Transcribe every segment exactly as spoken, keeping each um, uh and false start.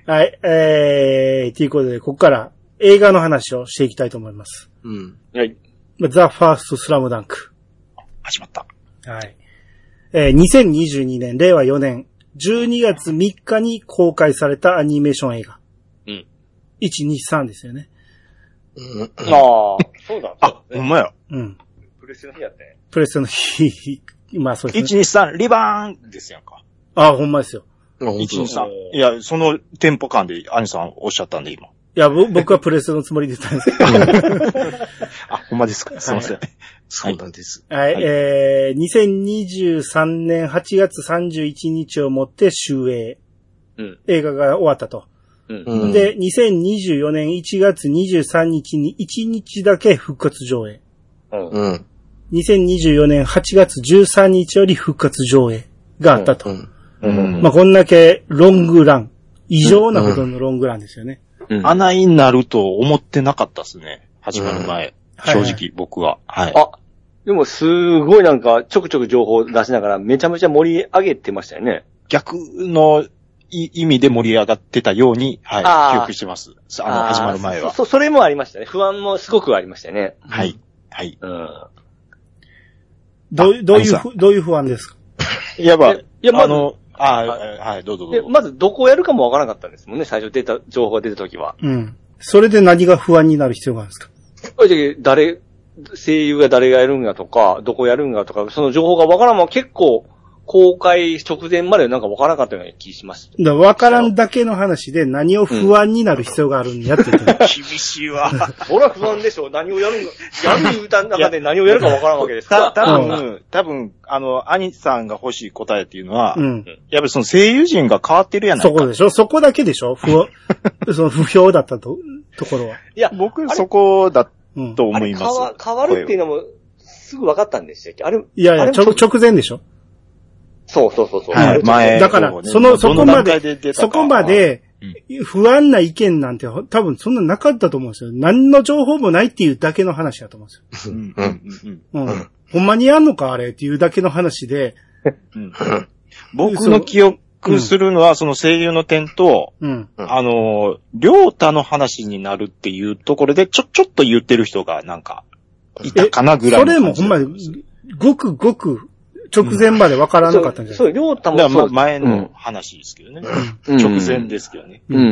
はい、えー、ということで、ここから映画の話をしていきたいと思います。 うん。 はい。 ザ・ファースト・スラムダンク。 始まった。 はい。えー、にせんにじゅうにねん、れいわよねん、じゅうにがつみっかに公開されたアニメーション映画。 うん。 いち、に、さんですよね。 うん、ああ、そうだ。 あ、ほんまや。 うん。 プレステの日やったね。 プレステの日、まあそうですね。 いち、に、さん、リバーンですやんか。 ああ、ほんまですよ。 いち、に、さん。いや、そのテンポ感で兄さんおっしゃったんで今。 いや、僕はプレステのつもりで言ったんですけど。 あ、ほんまですか。すいません。はい、 そうなんです。 はい、はい、えー、にせんにじゅうさんねんはちがつさんじゅういちにちをもって終映。うん。映画が終わったと。うん。で、にせんにじゅうよねんいちがつにじゅうさんにちにいちにちだけ復活上映。うん。にせんにじゅうよねんはちがつじゅうさんにちより復活上映があったと。うん。うん、まあ、こんだけロングラン。異常なほどのロングランですよね。 うん。穴になると思ってなかったですね。始まる前。うん、正直、はいはい、僕は。はい。 あ、でもすごいなんかちょくちょく情報出しながらめちゃめちゃ盛り上げてましたよね。 逆の意味で盛り上がってたように、はい、記憶してます。あの、始まる前は。 そ、それもありましたね。不安もすごくありましたよね。 はい。はい。 うん。 どう、どういう、どういう不安ですか？ いや、まあ、いや、まあ、あの、ああ、はい、どうぞどうぞ。 まずどこをやるかもわからなかったんですもんね、最初出た、情報が出た時は。 うん。それで何が不安になる必要があるんですか？ 誰、声優が誰がやるんがとか、どこやるんがとか、その情報がわからんまま結構、公開直前までなんかわからなかったような気します。 だわからんだけの話で何を不安になる必要があるんやって言って、 うん、厳しいわ。 俺は不安でしょ。何をやるんが、やる歌の中で何をやるかわからんわけですから。 た、多分、多分、あの、兄さんが欲しい答えっていうのは、うん、やっぱりその声優陣が変わってるやないか。 そこでしょ？そこだけでしょ？不その不評だったと、ところは。 いや、僕そこだと思います。 変わ、変わるっていうのも、すぐ分かったんでしたっけ？あれ、 いやいや、ちょ、直前でしょ？ そうそうそうそう。 はい、前。 だから、その、そこまで、そこまで、不安な意見なんて多分そんななかったと思うんですよ。何の情報もないっていうだけの話だと思うんですよ。うんうんうんうん、ほんまにやんのかあれっていうだけの話で。 うん、僕の記憶するのはその声優の点と、うん、あの、りょうたの話になるっていうところでちょ、ちょっと言ってる人がなんか、いたかなぐらいの感じ。 それもほんまに、ごくごく、直前まで分からなかったんじゃないですか。 そう、りょうたもそう。 前の話ですけどね。うん、直前ですけどね、うんうん。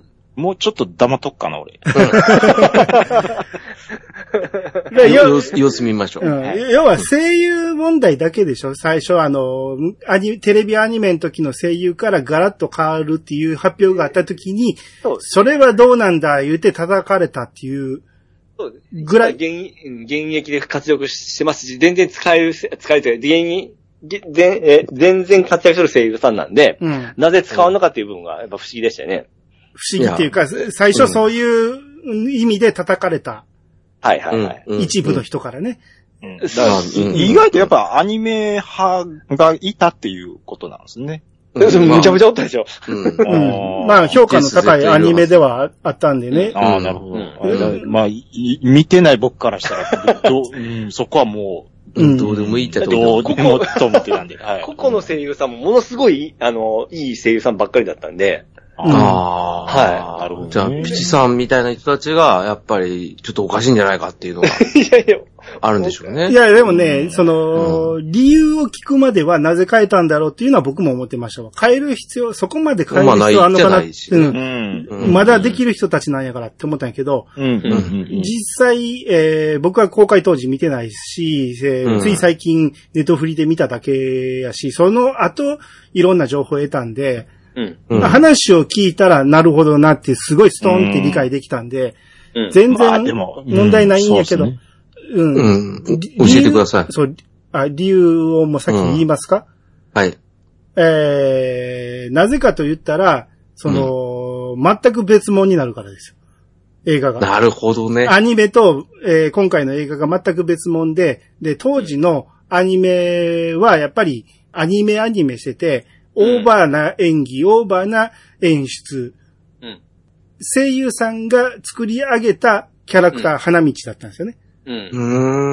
もうちょっと黙っとくかな、俺。 様子見ましょう、 うん。要は声優問題だけでしょ？最初あの、アニ、テレビアニメの時の声優からガラッと変わるっていう発表があった時に、そ, それはどうなんだ言うて叩かれたっていう。ぐらい。 現, 現役で活躍してますし、全然使える、使えるというか、現全、全然活躍する声優さんなんで、うん、なぜ使うのかっていう部分がやっぱ不思議でしたよね。 不思議っていうか、最初そういう意味で叩かれた。 はいはいはい。 一部の人からね。 うん、だから意外とやっぱアニメ派がいたっていうことなんですね。 むちゃむちゃおったでしょ。 うんうん、まあ評価の高いアニメではあったんでね。 ああ、なるほど。うん、まあ、見てない僕からしたら、どうん、そこはもう、うん、どうでもいいってとどうでもと思ってたんで。 はい、個々の声優さんもものすごい、あの、いい声優さんばっかりだったんで。 ああ、はい。なるほど、ね。じゃあ、ピチさんみたいな人たちが、やっぱり、ちょっとおかしいんじゃないかっていうのが。いやいや。あるんでしょうね。 いや、でもね、その、うん、理由を聞くまではなぜ変えたんだろうっていうのは僕も思ってましたわ。変える必要、そこまで変える必要あるのかなって、うん、うん。まだできる人たちなんやからって思ったんやけど、うんうんうん、実際、えー、僕は公開当時見てないし、えーうん、つい最近ネットフリで見ただけやし、その後、いろんな情報を得たんで、うんうん、話を聞いたらなるほどなってすごいストーンって理解できたんで、うん、全然問題ないんやけど、まあうん。うん。教えてください。 そう、あ、理由をもう先に言いますか？ うん、はい。 えー、なぜかと言ったら、その、うん、全く別物になるからですよ。映画が。 なるほどね。 アニメと、えー、今回の映画が全く別物で、で、当時のアニメはやっぱりアニメアニメしてて、オーバーな演技、オーバーな演出。うん、声優さんが作り上げたキャラクター、うん、花道だったんですよね。うん。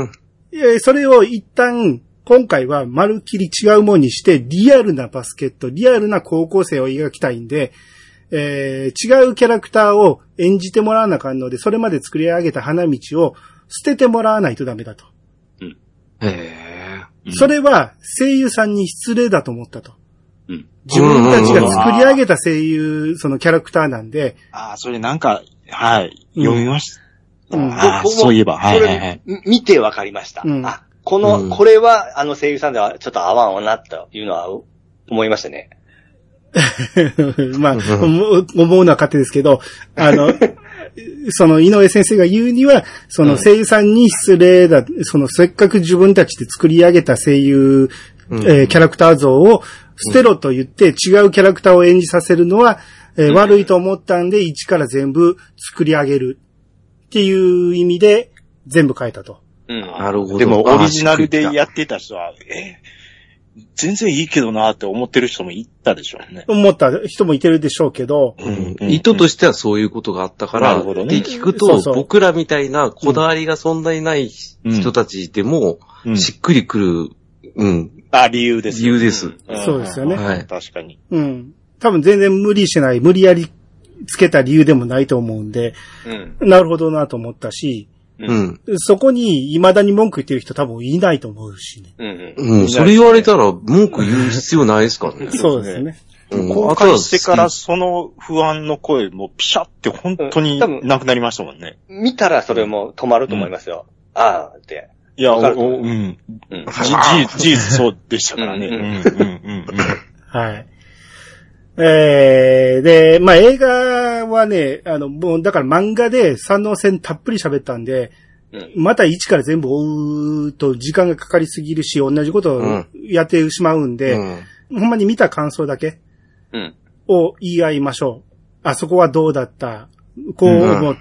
うーん。それを一旦、今回はまるっきり違うものにして、リアルなバスケット、リアルな高校生を描きたいんで、 えー、違うキャラクターを演じてもらわなあかんので、それまで作り上げた花道を捨ててもらわないとダメだと。 うん。へー。それは声優さんに失礼だと思ったと。うん。自分たちが作り上げた声優、そのキャラクターなんで。 ああ、それなんか、はい、読みました。うん。あそういえば、はいはいはい。 見てわかりました。うん。あ、この、うん、これはあの声優さんではちょっと合わんわな、というのは思いましたね。 まあ、思うのは勝手ですけど、あの、その井上先生が言うには、その声優さんに失礼だ、そのせっかく自分たちで作り上げた声優、うん、えー、キャラクター像を捨てろと言って違うキャラクターを演じさせるのは、えー、悪いと思ったんで一から全部作り上げるっていう意味で全部変えたと。 うん、なるほど。でもオリジナルでやってた人は、え全然いいけどなって思ってる人もいたでしょうね。 思った人もいてるでしょうけど、うんうんうん、意図としてはそういうことがあったから、なるほどね、って聞くとそうそう、僕らみたいなこだわりがそんなにない人たちでも、うん、しっくりくる、うん。 あ、理由です。 理由です、うんうん。そうですよね。 はい。確かに。 うん。多分全然無理しない、無理やりつけた理由でもないと思うんで、うん、なるほどなと思ったし、うん。そこに未だに文句言ってる人多分いないと思うしね。 うん。うん。それ言われたら文句言う必要ないですからね。 そうですね。 うん。公開してからその不安の声もピシャって本当になくなりましたもんね。 うん、見たらそれも止まると思いますよ。うん、ああって。 いや、お、お、うん。うん、事実そうでしたからね。うん、うん、うん。 はい。えー、で、まあ、映画はね、あの、もう、だから漫画で三能線たっぷり喋ったんで、うん、また一から全部追うと時間がかかりすぎるし、同じことをやってしまうんで、うん、ほんまに見た感想だけを言い合いましょう。あそこはどうだった、こう思った、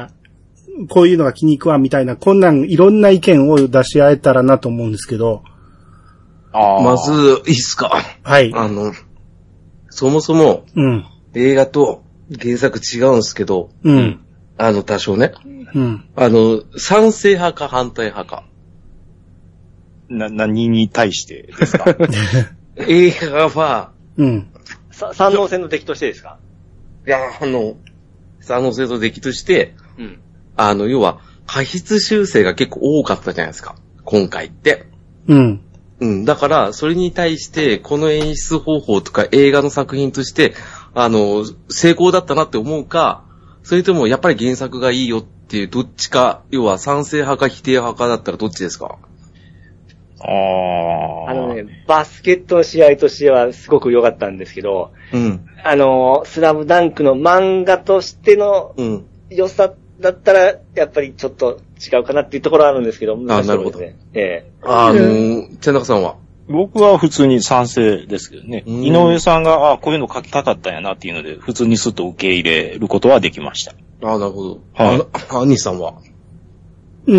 うん、こういうのが気に食わんみたいな、こんなんいろんな意見を出し合えたらなと思うんですけど。 あまず、いいっすか。 はい。 あの、そもそも、うん、映画と原作違うんですけど、うん、あの、多少ね、うん、あの、賛成派か反対派か。 な、何に対してですか映画は、 うん。さ、三能線の敵としてですかいや、あの、三能線の敵として、うん、あの、要は、過失修正が結構多かったじゃないですか。今回って。うん。うん。だから、それに対して、この演出方法とか映画の作品として、あの、成功だったなって思うか、それともやっぱり原作がいいよっていう、どっちか、要は賛成派か否定派かだったらどっちですか？ ああ。あのね、バスケットの試合としてはすごく良かったんですけど、うん。あの、スラムダンクの漫画としての良さだったら、やっぱりちょっと違うかなっていうところはあるんですけど、 難しいところですね。あ、なるほど。ええー。あの、千中さんは僕は普通に賛成ですけどね。井上さんが、あこういうの書きたかったんやなっていうので、普通にスッと受け入れることはできました。 ああ、なるほど。はい。あ、兄さんはうん。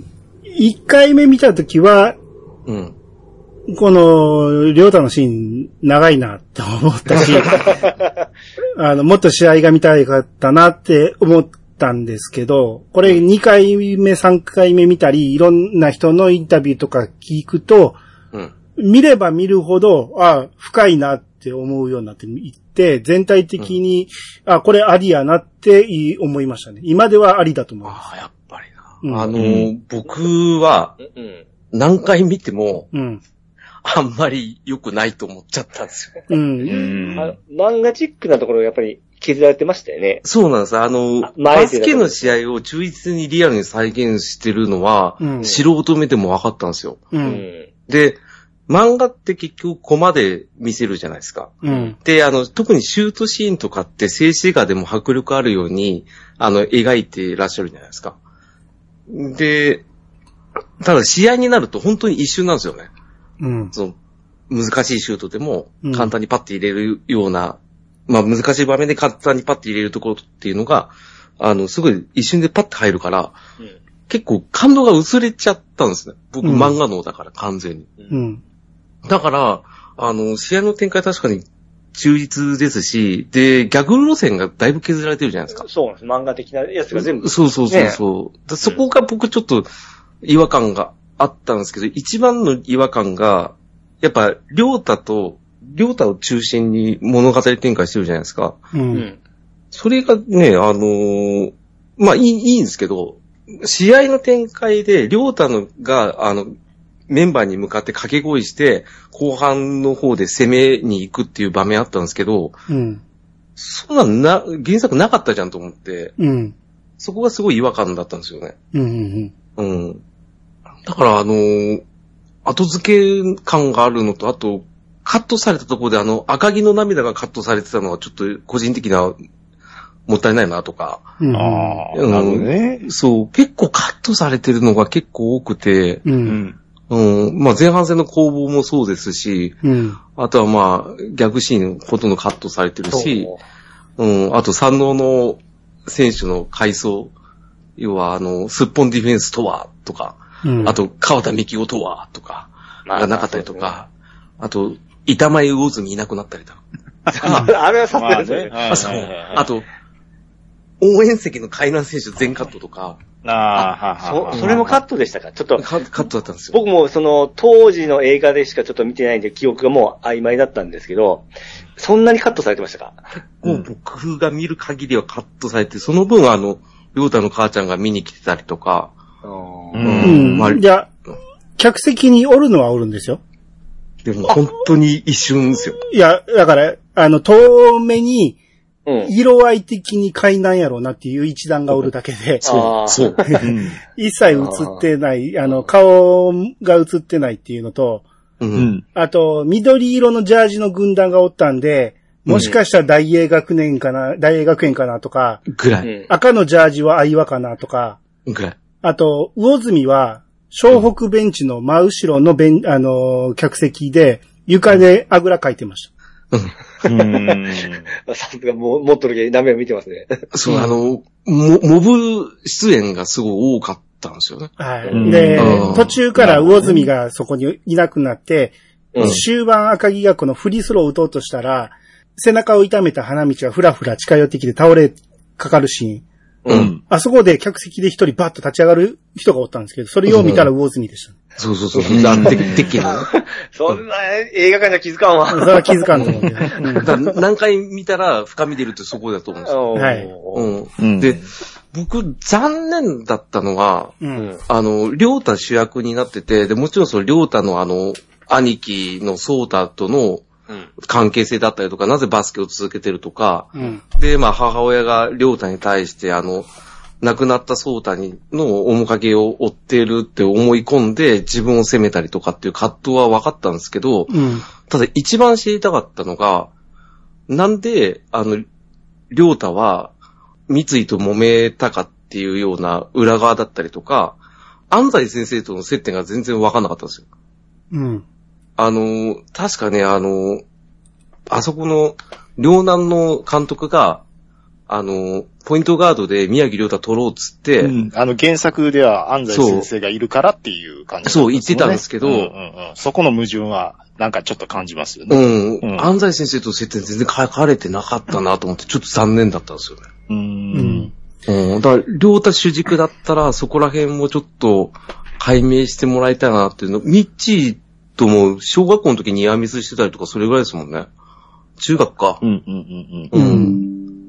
一回目見たときは、うん。この、りょうたのシーン、長いなって思ったし、あの、もっと試合が見たいかったなって思ったんですけど、これにかいめ、さんかいめ見たり、いろんな人のインタビューとか聞くと、うん、見れば見るほど、あ深いなって思うようになっていって、全体的に、うん、あこれありやなって思いましたね。今ではありだと思います。 ああ、やっぱりな。うん、あのー、うん、僕は、何回見ても、うん、あんまり良くないと思っちゃったんですよ。うん。 うんあ漫画チックなところやっぱり削られてましたよね。 そうなんです。あの、あバスケの試合を忠実にリアルに再現してるのは、うん、素人目でも分かったんですよ。うん。で、漫画って結局コマで見せるじゃないですか。うん。で、あの、特にシュートシーンとかって静止画でも迫力あるように、あの、描いていらっしゃるじゃないですか。で、ただ試合になると本当に一瞬なんですよね。うん。その、難しいシュートでも簡単にパッて入れるような、うん、まあ難しい場面で簡単にパッて入れるところっていうのが、あの、すごい一瞬でパッて入るから、うん、結構感動が薄れちゃったんですね。僕、うん、漫画脳だから完全に。うん。だから、あの、試合の展開確かに忠実ですし、で、ギャグ路線がだいぶ削られてるじゃないですか。 そうなんです。漫画的なやつが全部。 そうそうそうそう、ね。そこが僕ちょっと違和感があったんですけど、一番の違和感が、やっぱ、りょうたとりょうたを中心に物語展開してるじゃないですか。うん。それがね、あのー、まあいい、いいんですけど、試合の展開で、りょうたのが、あの、メンバーに向かって掛け声して、後半の方で攻めに行くっていう場面あったんですけど、うん。そんなな、原作なかったじゃんと思って、うん。そこがすごい違和感だったんですよね。うんうんうん。うん。だからあのー、後付け感があるのと、あと、カットされたところであの、赤木の涙がカットされてたのはちょっと個人的な、もったいないなとか。うん、ああ、なるほどね。そう、結構カットされてるのが結構多くて、うん。うん、まあ前半戦の攻防もそうですし、うん、あとはまあ逆シーンほとんどカットされてるし、うん、あと山王の選手の回想、要はあの、すっぽんディフェンスとは、とか、うん、あと川田幹夫とは、とか、がなかったりとか、あと、板前魚住いなくなったりとか。 あれはさすがですね。 あと、応援席の海南選手全カットとか。 ああ、そ、それもカットでしたかちょっと。 カットだったんですよ。 僕もその当時の映画でしかちょっと見てないんで記憶がもう曖昧だったんですけど、そんなにカットされてましたか？ もう僕が見る限りはカットされて、その分あの、りょうたの母ちゃんが見に来てたりとか。 うん。まあ、いや、客席におるのはおるんですよ。 でも本当に一瞬ですよ。 いや、だから、あの、遠目に、色合い的に海南やろうなっていう一段がおるだけで。 そう、そう。 一切映ってない、あの、顔が映ってないっていうのと、うん、あと、緑色のジャージの軍団がおったんで、もしかしたら大英学年かな、大英学園かなとか、 ぐらい。 赤のジャージは相和かなとか、 ぐらい。 あと、魚住は、湘北ベンチの真後ろのベン、あのー、客席で、床であぐらかいてました。うん。 さすが、も、持っとるけダメを見てますね。 そう、あの、モ、モブ出演がすごい多かったんですよね。 はい。で、途中から魚住がそこにいなくなって、うん、終盤赤木がこのフリースローを打とうとしたら、背中を痛めた花道がふらふら近寄ってきて倒れかかるシーン。うん。あそこで客席で一人バッと立ち上がる人がおったんですけど、それを見たら魚住でした、ねうん。そうそうそう。なんて、てっきり。 そんな映画館じゃ気づかんわ。 それは気づかんと思うけど。 うん、何回見たら深み出るってそこだと思うんですよ。はい。うん。で、僕、残念だったのは、うん、あの、りょうた主役になってて、で、もちろんそのりょうたのあの、兄貴のソータとの、関係性だったりとか、なぜバスケを続けてるとか、うん、で、まあ母親がりょうたに対してあの、亡くなったソータにの面影を追ってるって思い込んで自分を責めたりとかっていう葛藤は分かったんですけど、うん、ただ一番知りたかったのが、なんで、あの、りょうたは三井と揉めたかっていうような裏側だったりとか、安西先生との接点が全然分かんなかったんですよ。うん。あの、確かね、あの、あそこの、両南の監督が、あの、ポイントガードで宮城亮太取ろうっつって、うん、 あの原作では安西先生がいるからっていう感じ、ね、 そう、言ってたんですけど、うんうんうん、 そこの矛盾はなんかちょっと感じますよね。 うん。うん、安西先生と接点全然書かれてなかったなと思って、ちょっと残念だったんですよね。うん。うん。だから、亮太主軸だったら、そこら辺もちょっと解明してもらいたいなっていうの、ミッチーとも、小学校の時にニアミスしてたりとか、それぐらいですもんね。中学か。うんうんうんうん。うん。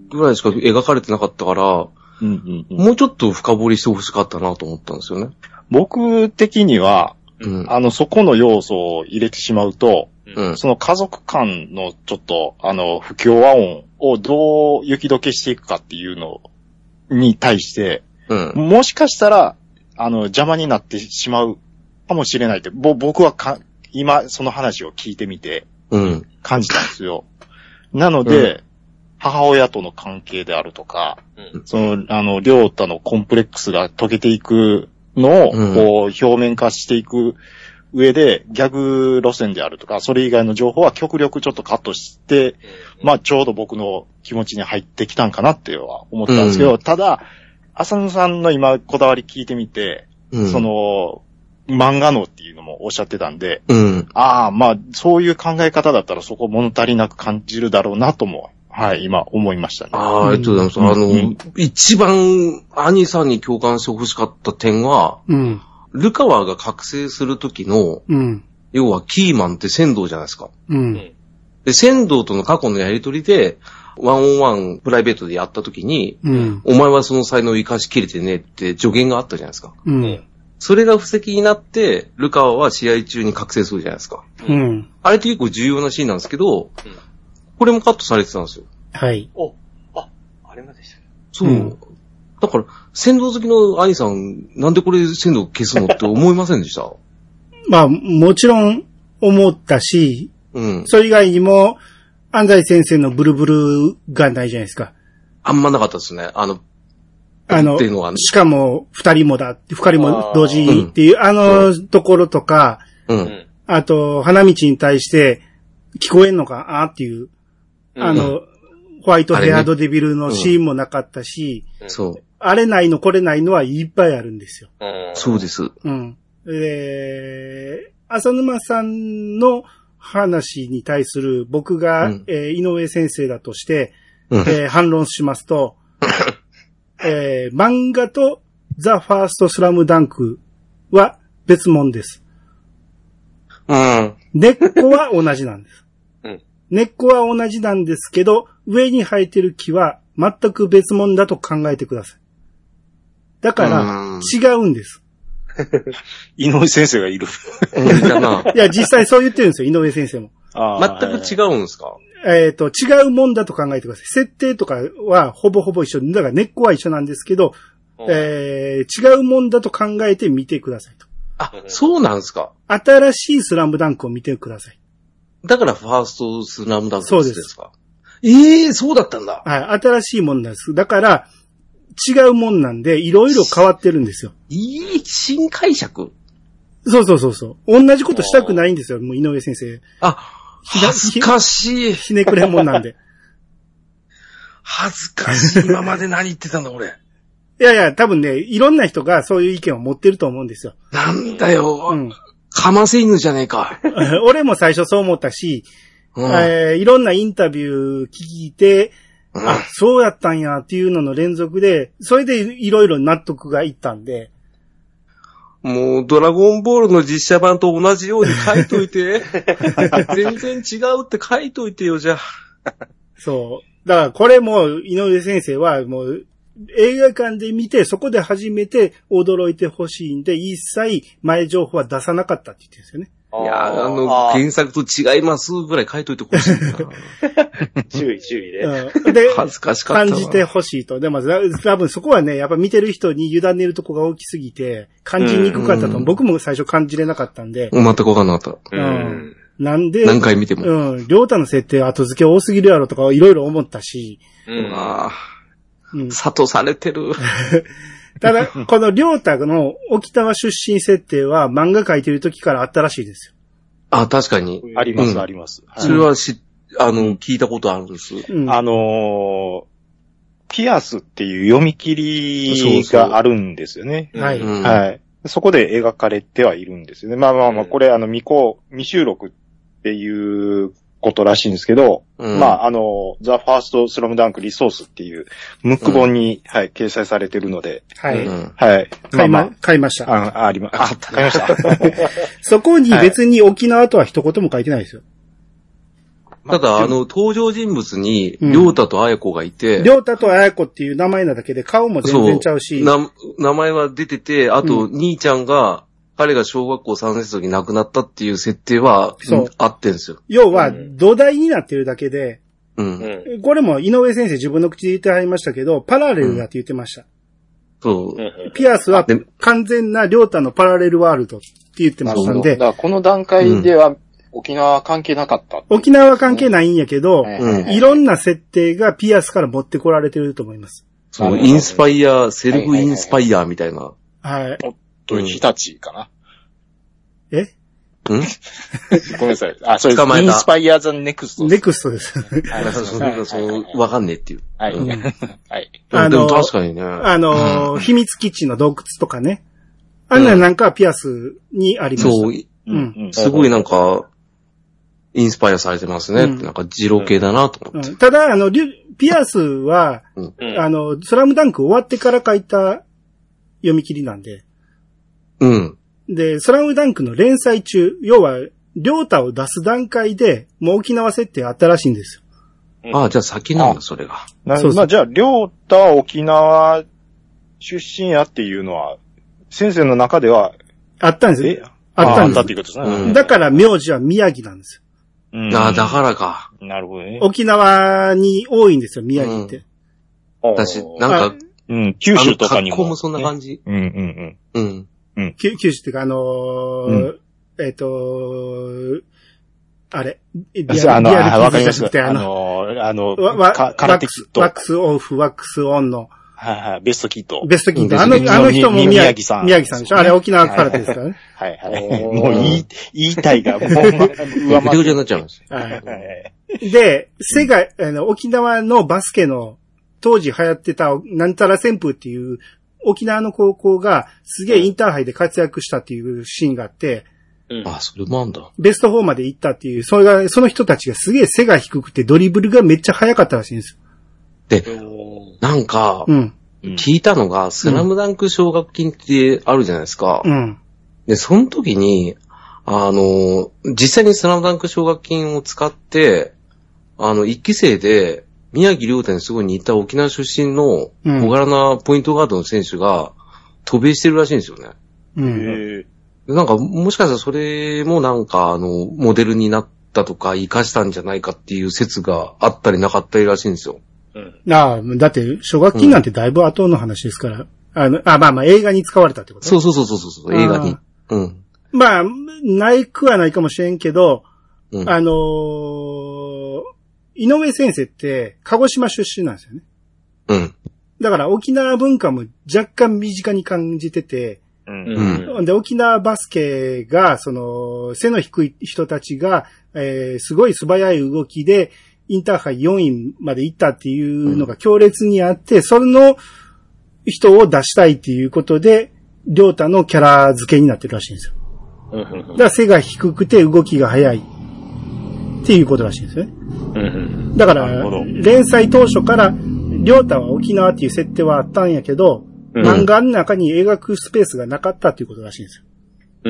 ぐらいしか描かれてなかったから、うんうんうん、もうちょっと深掘りしてほしかったなと思ったんですよね。 僕的には、うん、あの、そこの要素を入れてしまうと、うん、その家族間のちょっと、あの、不協和音をどう雪解けしていくかっていうのに対して、うん、もしかしたら、あの、邪魔になってしまうかもしれないって、ぼ僕はか今、その話を聞いてみて、感じたんですよ。うん、なので、うん、母親との関係であるとか、うん、その、あの、りょうたのコンプレックスが解けていくのを、こう、表面化していく上で、ギャグ路線であるとか、それ以外の情報は極力ちょっとカットして、まあ、ちょうど僕の気持ちに入ってきたんかなっては思ったんですけど、うん、ただ、浅野さんの今、こだわり聞いてみて、うん、その、漫画のっていうのもおっしゃってたんで、うん、ああ、まあ、そういう考え方だったらそこ物足りなく感じるだろうなとも、はい、今思いましたね。 ああ、ありがとうございます。うん、あの、うん、一番兄さんに共感してほしかった点は、うん、ルカワが覚醒するときの、うん、要はキーマンって仙道じゃないですか。うん、 で、仙道との過去のやりとりで、ワンオンワンプライベートでやった時に、うん、お前はその才能を生かしきれてねって助言があったじゃないですか。うん、それが布石になって、ルカワは試合中に覚醒するじゃないですか。うん、あれって結構重要なシーンなんですけど、うん、これもカットされてたんですよ。 はい。 お、あ、あれまでした。 そう。うん、だから、仙道好きの兄さん、なんでこれ仙道消すのって思いませんでしたまあ、もちろん思ったし、うん、それ以外にも、安西先生のブルブルがないじゃないですか。 あんまなかったですね。あの、 あの、っていうのはね、しかも二人もだ、二人も同時にっていう、あ, あの、うん、ところとか、うん、あと、花道に対して聞こえんのかあっていう、うん、あの、ホワイトヘアドデビルのシーンもなかったし、 うん、そう。 あれないのこれないのはいっぱいあるんですよ。 うん、そうです。 うん。えー、浅沼さんの話に対する僕が、うん、えー、井上先生だとして、うん、えー、反論しますと、えー、漫画とザ・ファースト・スラムダンクは別物です。 うん。 根っこは同じなんです。うん、根っこは同じなんですけど、上に生えてる木は全く別物だと考えてください。だから、違うんです。 井上先生がいる。 いや、実際そう言ってるんですよ、井上先生も。 全く違うんですか？ えっと、違うもんだと考えてください。設定とかはほぼほぼ一緒。だから根っこは一緒なんですけど、えー、違うもんだと考えて見てくださいと。 あ、そうなんですか？ 新しいスラムダンクを見てください。 だからファーストスラムダンクですか？そうです。ええー、そうだったんだ。 はい、新しいもんなんです。だから、違うもんなんで、いろいろ変わってるんですよ。 いい新解釈？ そうそうそうそう。同じことしたくないんですよ、もう井上先生。 あ、恥ずかしい。 ひねくれもんなんで。 恥ずかしい。今まで何言ってたんだ、俺。 いやいや、多分ね、いろんな人がそういう意見を持ってると思うんですよ。 なんだよ。うん。かませ犬じゃねえか。 俺も最初そう思ったし、うんえー、いろんなインタビュー聞いて、うん、あ、そうやったんやっていうのの連続で、それでいろいろ納得がいったんで。 もう、ドラゴンボールの実写版と同じように書いといて。全然違うって書いといてよ、じゃあ。 そう。だからこれも、井上先生はもう、映画館で見て、そこで初めて驚いてほしいんで、一切前情報は出さなかったって言ってるんですよね。 いや、あの、原作と違いますぐらい書いといてほしいな。 注意注意で。 うん、で、 恥ずかしかった感じてほしいと。でも、多分そこはね、やっぱ見てる人に委ねるとこが大きすぎて、感じにくかったと。僕も最初感じれなかったんで。 全くわかんなかった。 うん。なんで、 何回見ても。 うん。りょうたの設定後付け多すぎるやろとかいろいろ思ったし。 うん。ああ。うん。諭されてる。 ただ、このりょうたの沖縄出身設定は漫画描いてる時からあったらしいですよ。 あ、確かに。 あります、うん、あります。 それはし、あの、聞いたことあるんです。 うん、あのー、ピアスっていう読み切りがあるんですよね。 そうそうはい、 うん。はい。そこで描かれてはいるんですよね。まあまあまあ、これあの、未公、未収録っていうことらしいんですけど、うん、まああの、ザ・ファースト・スラムダンク・リソースっていう、ムック本に、うん、はい、掲載されてるので、 はい。 はい。 買いま、買いました。 あ、ありま、あ、買いました。 そこに別に沖縄とは一言も書いてないですよ。 ただ、あの、登場人物に、りょうたとあやこがいて、 りょうたとあやこっていう名前なだけで顔も全然ちゃうし。 な、名前は出てて、あと、うん、兄ちゃんが、彼が小学校さんねん生の時亡くなったっていう設定は、そうあってんですよ。 要は、土台になってるだけで、 うん。 これも井上先生自分の口で言ってはりましたけど、パラレルだって言ってました。うん、 そう。 ピアスは完全なりょうたのパラレルワールドって言ってましたんで。 だからこの段階では沖縄は関係なかった、ね。 沖縄は関係ないんやけど、うん、いろんな設定がピアスから持ってこられてると思います。 そう、インスパイア、セルフインスパイアみたいな。 はい。 おっと、日立かな。 えんごめんなさい。あ、それ、インスパイアザネクスト。 ネクストです。 はい、そう、わかんねえっていう。 はい。はい。 あの、確かにね。 あの、秘密基地の洞窟とかね。あんななんかピアスにありました。 そう、うん。すごいなんか、インスパイアされてますね。なんか、二郎系だなと思って。 ただ、あの、ピアスは、あの、スラムダンク終わってから書いた読み切りなんで。 うん。 で、スラムダンクの連載中、要は、 りょうたを出す段階で、もう沖縄設定あったらしいんですよ。ああ、じゃあ先なんだ、それが。 なそうそうまあ、じゃあ、りょうたは沖縄出身やっていうのは、先生の中では、 あったんですよ。あったんですよ。あったっていうことですね。うん、だから、名字は宮城なんですよ。 うん、ああ、だからか。 なるほどね。 沖縄に多いんですよ、宮城って。 うん、私、なんか、 うん、九州とかにも。 格好もそんな感じ。 うんうんうん。うん。 うん。九州っていうか、あのー、うん、えっ、ー、とあれ、 リアル、あの、リアルわかります。あの、あの、 ワカラテキット。ワックスオフ、ワックスオンの。 はいはい、ベストキット。 ベストキット。あの、あの人も宮城さん。宮城さんでしょ。あれ沖縄カラテですからね。 はいはい。もう言い、言いたいが、もう、 上回って。ぐちゃぐちゃになっちゃうんです。はい。 で、世界、あの、沖縄のバスケの、当時流行ってた、なんたら旋風っていう、沖縄の高校が、すげえインターハイで活躍したっていうシーンがあって、 うん、あ、それもあんだ。 ベストフォーまで行ったっていう、それが、その人たちがすげえ背が低くてドリブルがめっちゃ速かったらしいんですよ。 で、なんか、うん、聞いたのが、スラムダンク奨学金ってあるじゃないですか。うん。で、その時に、あの、実際にスラムダンク奨学金を使って、あの、一期生で、宮城亮太にすごい似た沖縄出身の小柄なポイントガードの選手が渡米してるらしいんですよね。うん、なんかもしかしたらそれもなんかあのモデルになったとか活かしたんじゃないかっていう説があったりなかったりらしいんですよ。 うん、ああ、だって奨学金なんてだいぶ後の話ですから。うん、あの、あ、まあまあ映画に使われたってこと、ね、 そうそうそうそうそう、映画に。うん。 まあ、ないくはないかもしれんけど、うん、あのー、井上先生って、鹿児島出身なんですよね。うん。だから沖縄文化も若干身近に感じてて、うん。で、沖縄バスケが、その、背の低い人たちが、えー、すごい素早い動きで、インターハイよんいまで行ったっていうのが強烈にあって、うん、その人を出したいっていうことで、りょうたのキャラ付けになってるらしいんですよ。うん。だから背が低くて動きが速い。っていうことらしいんですよね。うん、だから、連載当初から、りょうたは沖縄っていう設定はあったんやけど、うん、漫画の中に描くスペースがなかったっていうことらしいんですよ。うん。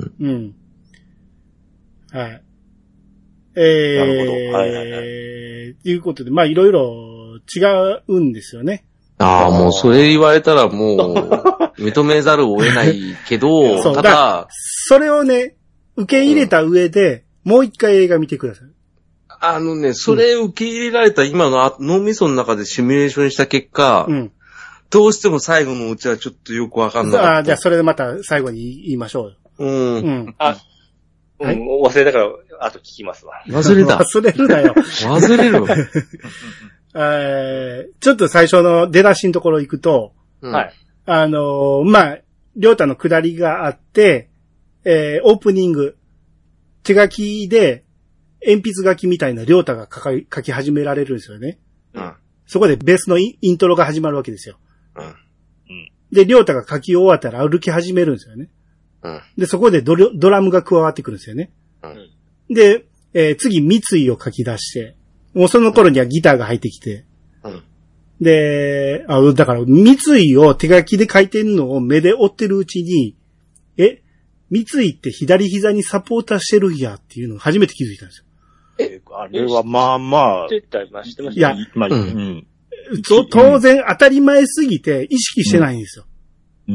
うん。はい。えー、なるほど。はいはいはい。ということで、まあいろいろ違うんですよね。 ああ、もうそれ言われたらもう、認めざるを得ないけど、 そうただ、だそれをね、受け入れた上で、うんもう一回映画見てください。 あのね、それ受け入れられた今の脳みその中でシミュレーションした結果、うん、どうしても最後のうちはちょっとよくわかんない。 ああ、じゃあそれでまた最後に言いましょうよ。うん。うん。 あ、はい、うん、忘れたから、あと聞きますわ。 忘れた。 忘れるなよ。 忘れるえー、ちょっと最初の出だしのところ行くと、うん、はい。あのー、まあ、りょうたの下りがあって、えー、オープニング。手書きで、鉛筆書きみたいなりょうたが書き、書き始められるんですよね。うん。そこでベースのイントロが始まるわけですよ。うん。うん、で、りょうたが書き終わったら歩き始めるんですよね。うん。で、そこでドラ、ドラムが加わってくるんですよね。うん。で、えー、次、三井を書き出して、もうその頃にはギターが入ってきて、うん。で、あ、だから、三井を手書きで書いてんのを目で追ってるうちに、え、三井って左膝にサポーターしてるんやっていうのを初めて気づいたんですよ。 え、あれはまあまあ。 知ってたりましてました。 いや、まあ、うん。当然当たり前すぎて意識してないんですよ。うん。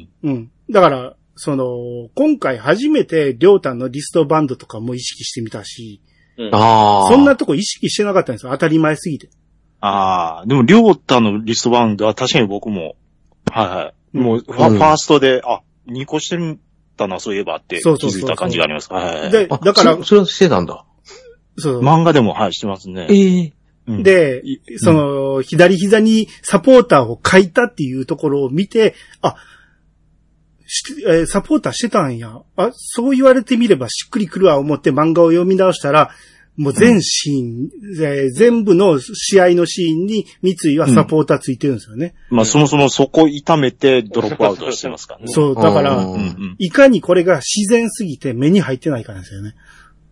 うん。だから、その、今回初めてりょうたのリストバンドとかも意識してみたし、うん、あそんなとこ意識してなかったんですよ。当たり前すぎて。 ああ、でもりょうたのリストバンドは確かに僕も、はいはい。もうファ、うん、ファーストで、あ、にこしてるだな、そういえばって気づいた感じがあります。はい。 で、だから、 それはしてたんだ。 そう。漫画でも、はい、してますね。 ええー。で、うん、その、左膝にサポーターを書いたっていうところを見て、あ、えー、サポーターしてたんや。あ、そう言われてみればしっくりくるわ思って漫画を読み直したら、もう全シーン、うんえー、全部の試合のシーンに三井はサポーターついてるんですよね。 うん、まあそもそもそこ痛めてドロップアウトしてますからね。 そう、だから、うんうん、いかにこれが自然すぎて目に入ってないかなんですよね。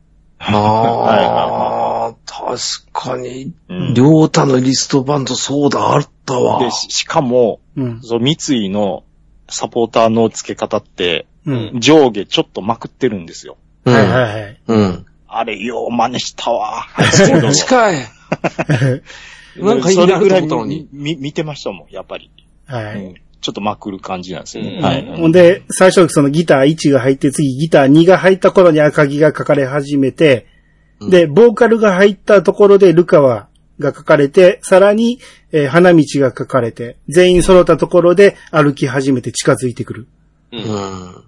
ああ、確かに、りょうたのリストバンドそうだ、あったわ。 で、しかも、うん、そう三井のサポーターの付け方って、うん、上下ちょっとまくってるんですよ。 はいはいはい。 うん。あれ、よう真似したわ。 近い。 なんかいいなと思ったのに。み、見てましたもん、やっぱり。 はい。 うん、ちょっとまくる感じなんですよね。 うん、はい。ほんで、最初そのギターいちが入って、次ギターにが入った頃に赤木が書かれ始めて、うん、で、ボーカルが入ったところでルカワが書かれて、さらに、えー、花道が書かれて、全員揃ったところで歩き始めて近づいてくる。うん、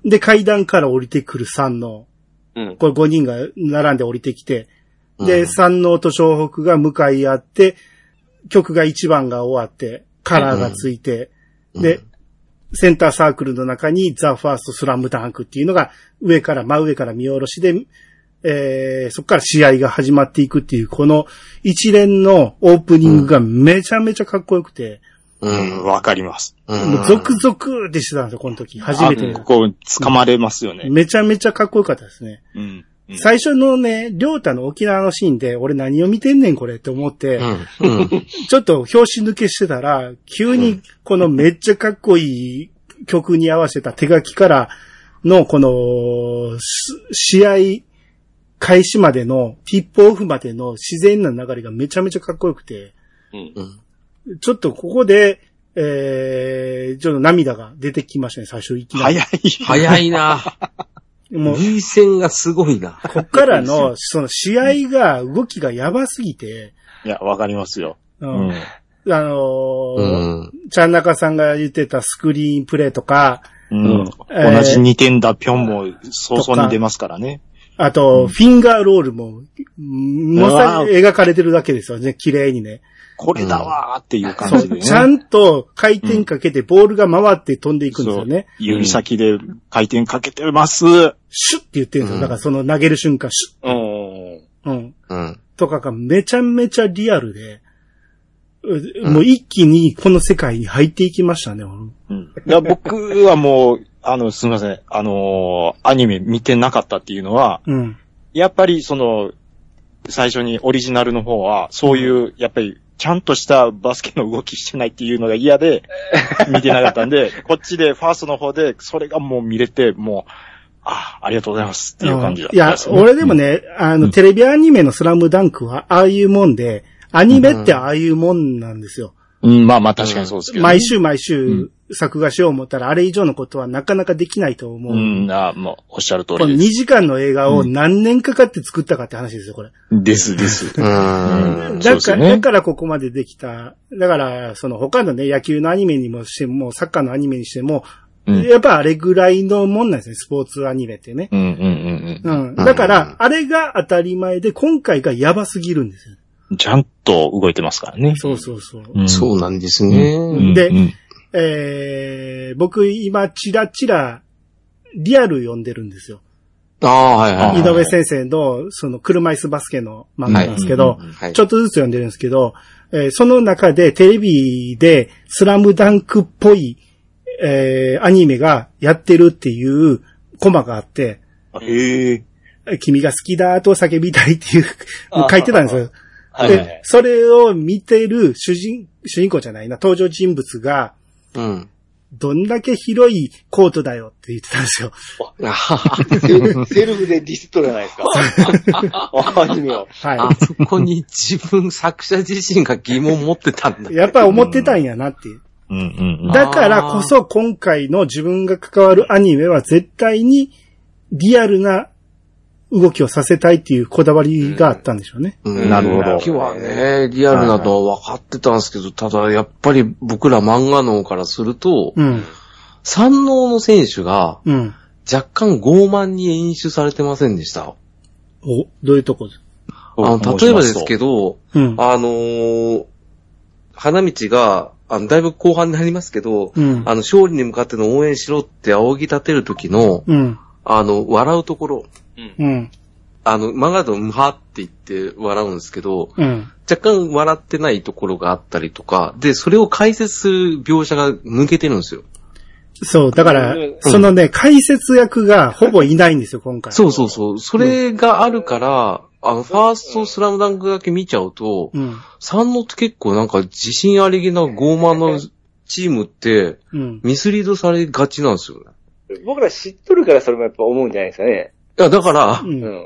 で、階段から降りてくる三能。うん、これごにんが並んで降りてきて、で、うん、三能と湘北が向かい合って、曲がいちばんが終わって、カラーがついて、うん、で、センターサークルの中にザ・ファースト・スラムダンクっていうのが上から、真上から見下ろしで、えー、そこから試合が始まっていくっていう、この一連のオープニングがめちゃめちゃかっこよくて、 うん、わかります。 もうゾクゾクでしてたんですよ、この時。初めて。 ここ、掴まれますよね、 うん。めちゃめちゃかっこよかったですね。うんうん、最初のね、りょうたの沖縄のシーンで、俺何を見てんねんこれって思って、うんうん、ちょっと拍子抜けしてたら、急にこのめっちゃかっこいい曲に合わせた手書きからのこの、試合開始までの、ティップオフまでの自然な流れがめちゃめちゃかっこよくて、うんうんちょっとここで、えー、ちょっと涙が出てきましたね、最初いきなり。 早い。 早いな。もう、涙腺がすごいな。 こっからの、その試合が、動きがやばすぎて。 いや、わかりますよ。うん。 あのー、うん、ちゃんなかさんが言ってたスクリーンプレイとか、 うん。えー、同じにてんだぴょんも早々に出ますからね。 あと、うん、フィンガーロールも、もさ描かれてるだけですよね、綺麗にね。 これだわーっていう感じでね。 ちゃんと回転かけてボールが回って飛んでいくんですよね。 うん、指先で回転かけてます。 シュッって言ってるんですよ。うん、だからその投げる瞬間、シュッ。うん。うん。とかがめちゃめちゃリアルで、うん、もう一気にこの世界に入っていきましたね。うん。 いや僕はもう、あの、すみません。あのー、アニメ見てなかったっていうのは、うん。やっぱりその、最初にオリジナルの方は、そういう、やっぱり、ちゃんとしたバスケの動きしてないっていうのが嫌で、見てなかったんで、こっちでファーストの方で、それがもう見れて、もう、ああ、ありがとうございますっていう感じだった、ね。 いや、俺でもね、あの、うん、テレビアニメのスラムダンクは、ああいうもんで、アニメってああいうもんなんですよ。 うん、まあまあ確かにそうですけど、ね、 毎週毎週、作画しよう思ったら、あれ以上のことはなかなかできないと思う。 うん、ああ、もう、おっしゃる通りです。 このにじかんの映画を何年かかって作ったかって話ですよ、これ。 ですです。うん。 だから、ね、だからここまでできた。だから、その他のね、野球のアニメにもしても、サッカーのアニメにしても、うん、やっぱあれぐらいのもんなんですね、スポーツアニメってね。うんうんうんうん。うん。だから、あれが当たり前で、今回がやばすぎるんですよ。 ちゃんと動いてますからね。 そうそうそう。 うん、そうなんですね。 うん、で、うんえー、僕今チラチラリアル読んでるんですよ。 ああ、はいはい、はい。 井上先生のその車椅子バスケの漫画なんですけど、はい、ちょっとずつ読んでるんですけど、えー、その中でテレビでスラムダンクっぽい、えー、アニメがやってるっていうコマがあって、 へー君が好きだと叫びたいっていう書いてたんですよ。で、はいはい、それを見てる主人、主人公じゃないな、登場人物が、うん。どんだけ広いコートだよって言ってたんですよ。 セルフでディスっとるじゃないですか。アニメを。 はい。あそこに自分、作者自身が疑問持ってたんだ。 やっぱり思ってたんやなっていう。うんうんうん、だからこそ今回の自分が関わるアニメは絶対にリアルな動きをさせたいっていうこだわりがあったんでしょうね。 うんうん、なるほど。 今日はね、リアルなとは分かってたんですけど、ただやっぱり僕ら漫画脳からすると、うん、三能の選手が、若干傲慢に演出されてませんでした。 お、どういうとこですあの例えばですけど、うん、あのー、花道が、あの、だいぶ後半になりますけど、うん、あの、勝利に向かっての応援しろって仰ぎ立てる時の、うん、あの、笑うところ、うん。あの、漫画だとムハって言って笑うんですけど、うん、若干笑ってないところがあったりとか、で、それを解説する描写が抜けてるんですよ。 そう、だから、うん、そのね、解説役がほぼいないんですよ、今回。 そうそうそう。それがあるから、あの、ファーストスラムダンクだけ見ちゃうと、うん、三能って結構なんか自信ありげな傲慢なチームって、ミスリードされがちなんですよね。 僕ら知っとるからそれもやっぱ思うんじゃないですかね。 いや、だから、うん、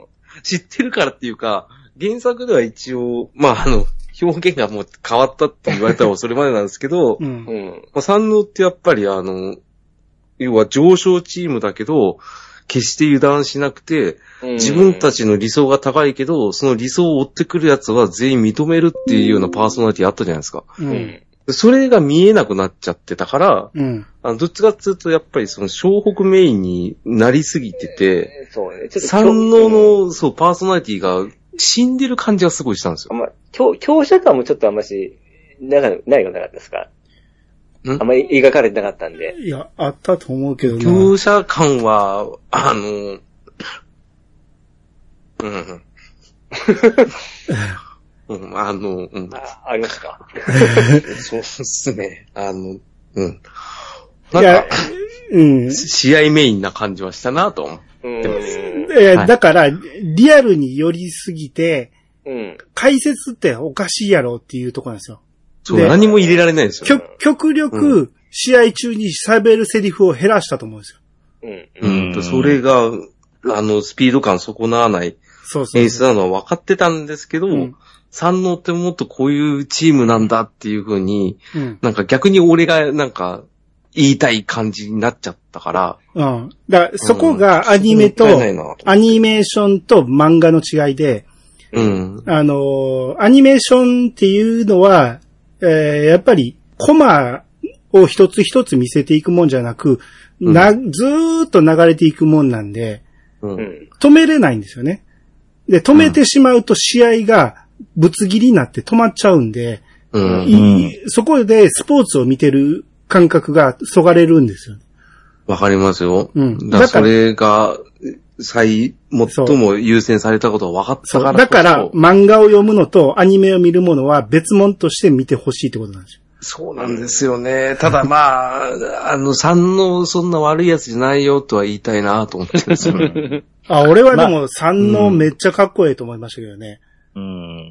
知ってるからっていうか、原作では一応、まあ、あの、表現がもう変わったって言われたらそれまでなんですけど、うん、まあ、三能ってやっぱりあの、要は上昇チームだけど、決して油断しなくて、自分たちの理想が高いけど、その理想を追ってくるやつは全員認めるっていうようなパーソナリティあったじゃないですか。うん、それが見えなくなっちゃってたから、うん、あのどっちかっていうとやっぱりその湘北メインになりすぎてて、そうね、三能のそうパーソナリティが死んでる感じがすごいしたんですよ。 あんま強強者感もちょっとあんましなかないのなかったですか？あんまり描かれてなかったんで。 いや、あったと思うけどね。 強者感は、あの、うん。うん、あの、うん。 あ、ありますか？ そうっすね。あの、うん。なんか、うん、試合メインな感じはしたなと思ってます。 えー、だから、リアルに寄りすぎて、うん、解説っておかしいやろっていうところなんですよ。 そう、何も入れられないんですよ、 ね。極力、試合中に喋るセリフを減らしたと思うんですよ。 うん。うん。それが、あの、スピード感損なわない演出なのは分かってたんですけど、うん、三能ってもっとこういうチームなんだっていう風に、うん、なんか逆に俺がなんか言いたい感じになっちゃったから。 うん。だからそこがアニメと、うん、アニメーションと漫画の違いで、うん。あの、アニメーションっていうのは、えー、やっぱりコマを一つ一つ見せていくもんじゃなく、うん、な、ずーっと流れていくもんなんで、うん、止めれないんですよね。で、止めてしまうと試合がぶつ切りになって止まっちゃうんで、うん、そこでスポーツを見てる感覚がそがれるんですよ。 わかりますよ。うん。だからそれが最、最も優先されたことが分かったからこそ。 だから漫画を読むのとアニメを見るものは別物として見てほしいってことなんですよ。 そうなんですよね。ただまあ、あの、三能そんな悪いやつじゃないよとは言いたいなと思ってるんですよね。 あ、俺はでも三能めっちゃかっこいいと思いましたけどね。うん。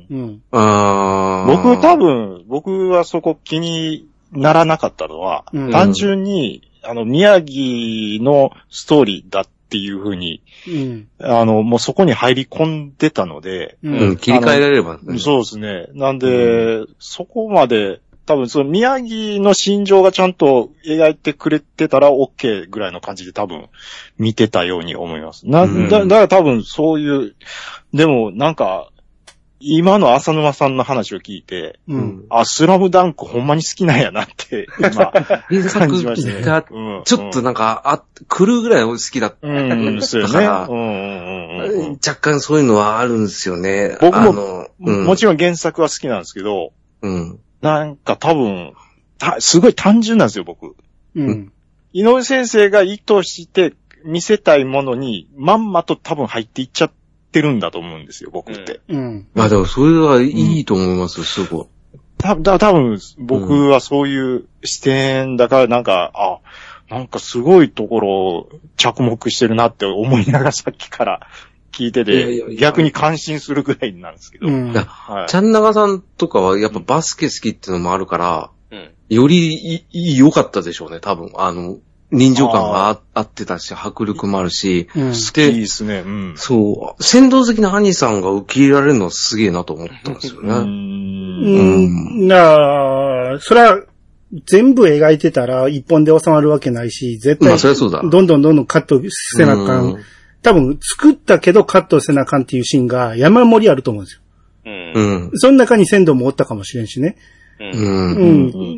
うん。あ僕多分、僕はそこ気にならなかったのは、うん、単純に、あの、宮城のストーリーだっていう風に、うん、あの、もうそこに入り込んでたので、 うん、切り替えられれば、 ね、そうですね。なんで、うん、そこまで、多分その宮城の心情がちゃんと描いてくれてたら OK ぐらいの感じで多分見てたように思います。な、うん、だ、だから多分そういう、でもなんか、今の浅沼さんの話を聞いて、うん、あ、スラムダンクほんまに好きなんやなって、今、感じましたね。 うん、ちょっとなんか、あ、来るぐらい好きだったから、うんですよねうんうんうん、若干そういうのはあるんですよね。 僕も、うん、もちろん原作は好きなんですけど、うんなんか多分、た、すごい単純なんですよ、僕。うん。井上先生が意図して見せたいものに、まんまと多分入っていっちゃってるんだと思うんですよ、僕って。 うん。まあでもそれはいいと思いますよ、すごい。 た、だ、多分、僕はそういう視点だから、なんか、あ、なんかすごいところを着目してるなって思いながらさっきから、聞いてて、いやいやいや逆に感心するぐらいなんですけど。うん、 はい、ちゃんながさんとかはやっぱバスケ好きっていうのもあるから、うん、より良かったでしょうね、多分。あの、臨場感が あ, あってたし、迫力もあるし。 うん、好きですね、うん。 そう。仙道好きな兄さんが受け入れられるのはすげえなと思ったんですよね。うーん。 うん。なあ、それは、全部描いてたら一本で収まるわけないし、絶対、まあ、そりゃそうだ。どんどんどんどんカットせなあかん。多分、作ったけどカットせなあかんっていうシーンが山盛りあると思うんですよ。うん。その中に鮮度もおったかもしれんしね。うん。うん、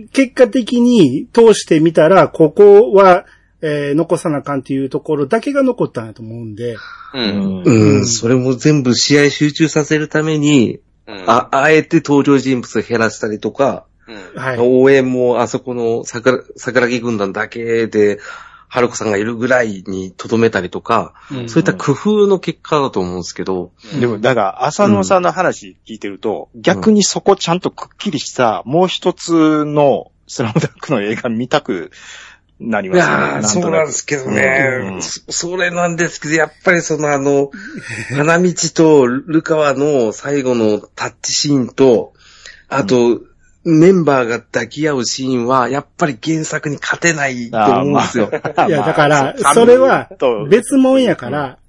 結果的に通してみたら、ここは、えー、残さなあかんっていうところだけが残ったんだと思うんで。 うん。うん。それも全部試合集中させるために、うん、あ、あえて登場人物を減らしたりとか、うんはい、応援もあそこの桜、桜木軍団だけで、春子さんがいるぐらいに留めたりとか、うん、そういった工夫の結果だと思うんですけど。 うん、でも、だから、浅野さんの話聞いてると、うん、逆にそこちゃんとくっきりした、もう一つのスラムダンクの映画見たくなりますね。いやー、そうなんですけどね、うんそ。それなんですけど、やっぱりそのあの、花道とルカワの最後のタッチシーンと、あと、うんメンバーが抱き合うシーンは、やっぱり原作に勝てないと思うんですよ。 まあ、いや、だから、それは別物やから、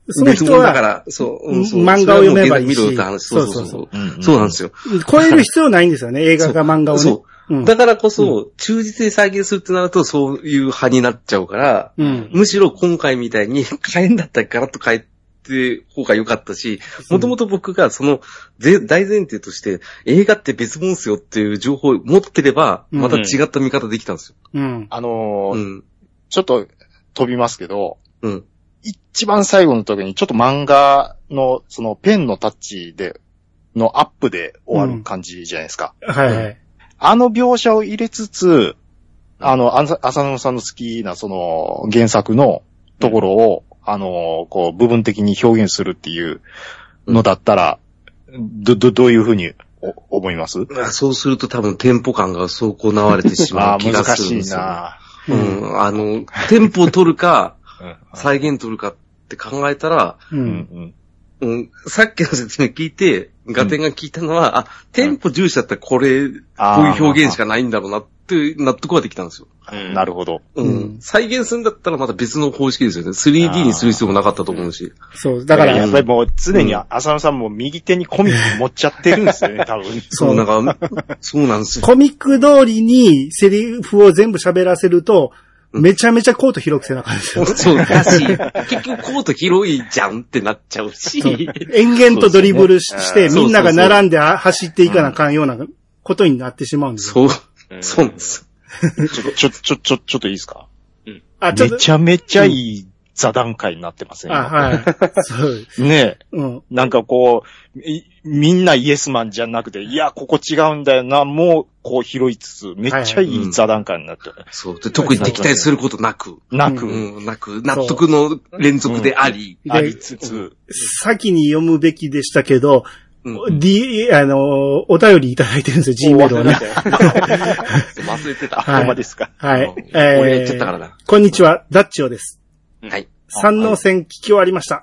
その人は、 だから、そう、 そう漫画を読めばいいし。 見ろって話。そうそうそう。そうなんですよ。 超える必要ないんですよね、映画か漫画をね。そう。 うん、だからこそ、忠実に再現するってなると、そういう派になっちゃうから、うん、むしろ今回みたいに変えんだったらガラッと変えて方が良かったし、もともと僕がその大前提として映画って別物っすよっていう情報を持ってれば、また違った見方できたんですよ。 うん。あのー、うん、ちょっと飛びますけど、うん。一番最後の時にちょっと漫画のそのペンのタッチで、のアップで終わる感じじゃないですか。 うん、はいはい。 あの描写を入れつつ、あの、浅野さんの好きなその原作のところを、うん、あの、こう部分的に表現するっていうのだったら、ど、ど、どういうふうに思います？ そうすると多分テンポ感が損なわれてしまう気がするんですよ。 あ難しいな。うん。あの、テンポを取るか、再現取るかって考えたら、うんうんうん、さっきの説明聞いて、ガテンが聞いたのは、うん、あ、テンポ重視だったらこれ、こういう表現しかないんだろうなって納得はできたんですよ。 うん、なるほど、 うん。再現するんだったらまた別の方式ですよね。スリーディー にする必要もなかったと思うし。 そう、だから。 やっぱりもう常に浅野さんも右手にコミック持っちゃってるんですよね、多分。 そう、なんか、そうなんですよ。 コミック通りにセリフを全部喋らせると、めちゃめちゃコート広くせな感じですよ。 そうだし、結局コート広いじゃんってなっちゃうし。 延々とドリブルして、みんなが並んで走っていかなあかんようなことになってしまうんですよ。そう。そうなんです。 ちょ、ちょ、ちょ、ちょっといいですか？うん。あ、ちょっと。めちゃめちゃいい座談会になってますね。 あ、はい。そうです。 ねえ。うん。なんかこう、みんなイエスマンじゃなくて、いや、ここ違うんだよな、もう、こう拾いつつ、めっちゃいい座談会になってる、はいはいうん。 そう。で特に敵対することなく。 なく。 うん、なく。納得の連続であり。 うん、ありつつ。 先に読むべきでしたけど、うん、D、あの、お便りいただいてるんですよ、G メールをね。 忘れてた。 ほんまですか。 はい。 えー、俺やっちゃったからな。 こんにちは、ダッチオです。 はい。 三能線聞き終わりました。はい。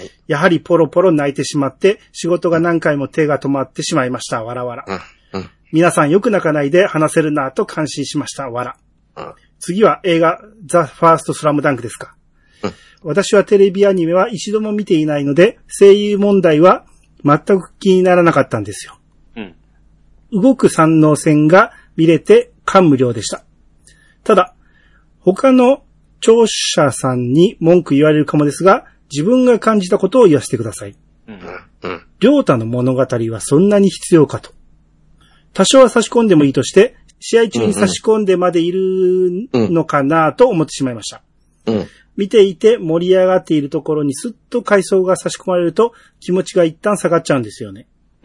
やはりポロポロ泣いてしまって、仕事が何回も手が止まってしまいました。わらわら。うん。うん。皆さんよく泣かないで話せるなぁと感心しました。わら。うん。次は映画、ザ・ファースト・スラムダンクですか。うん。私はテレビアニメは一度も見ていないので、声優問題は全く気にならなかったんですよ。うん。動く三能線が見れて感無量でした。ただ、他の聴者さんに文句言われるかもですが、自分が感じたことを言わせてください。うんうん、両太の物語はそんなに必要かと。多少は差し込んでもいいとして、試合中に差し込んでまでいるのかなと思ってしまいました。うん、見ていて盛り上がっているところにスッと回想が差し込まれると気持ちが一旦下がっちゃうんですよね。うん、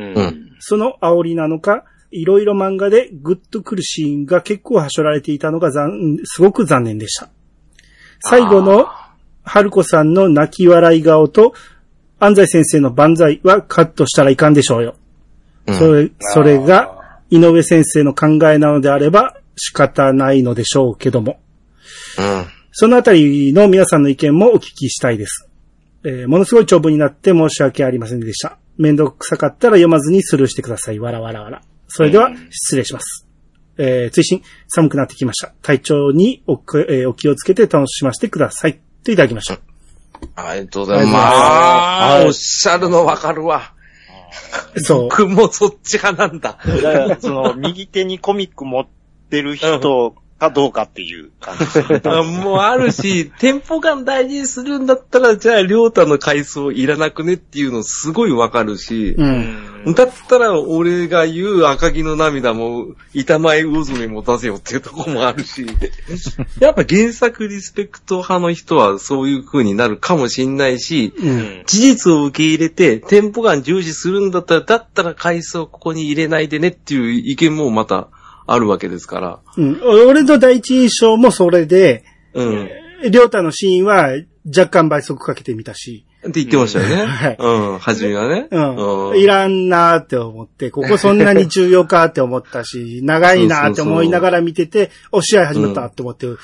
その煽りなのか、いろいろ漫画でグッとくるシーンが結構はしょられていたのが残すごく残念でした。最後の春子さんの泣き笑い顔と安西先生の万歳はカットしたらいかんでしょうよ。うん、それ、それが井上先生の考えなのであれば仕方ないのでしょうけども。うん、そのあたりの皆さんの意見もお聞きしたいです。えー、ものすごい長文になって申し訳ありませんでした。めんどくさかったら読まずにスルーしてください。わらわらわら。それでは失礼します。えー、追伸、寒くなってきました。体調にお、えー、お気をつけて楽しませてください。といただきました。 ありがとうございます。まあ、おっしゃるのわかるわ。そう。僕もそっち派なんだ。 だからその、右手にコミック持ってる人かどうかっていう感じですね。 もうあるし、テンポ感大事にするんだったら、じゃあ、りょうたの回想いらなくねっていうのすごいわかるし、うん、だったら俺が言う赤木の涙も、板前魚爪も出せよっていうところもあるし、やっぱ原作リスペクト派の人はそういう風になるかもしんないし、うん、事実を受け入れて、テンポ感重視するんだったら、だったら回想ここに入れないでねっていう意見もまた、あるわけですから。 うん。俺の第一印象もそれで、うん。りょうたのシーンは若干倍速かけてみたし。 って言ってましたよね。うん、はい。うん。はじめはね。 うん。うん、いらんなーって思って、ここそんなに重要かって思ったし、長いなーって思いながら見てて、お試合始まったって思って、うん、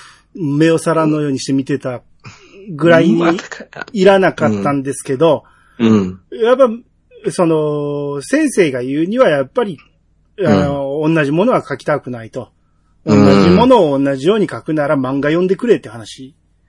目を皿のようにして見てたぐらいにいらなかったんですけど、うん。うん、やっぱ、その、先生が言うにはやっぱり、あの、うん、同じものは書きたくないと。同じものを同じように書くなら漫画読んでくれって話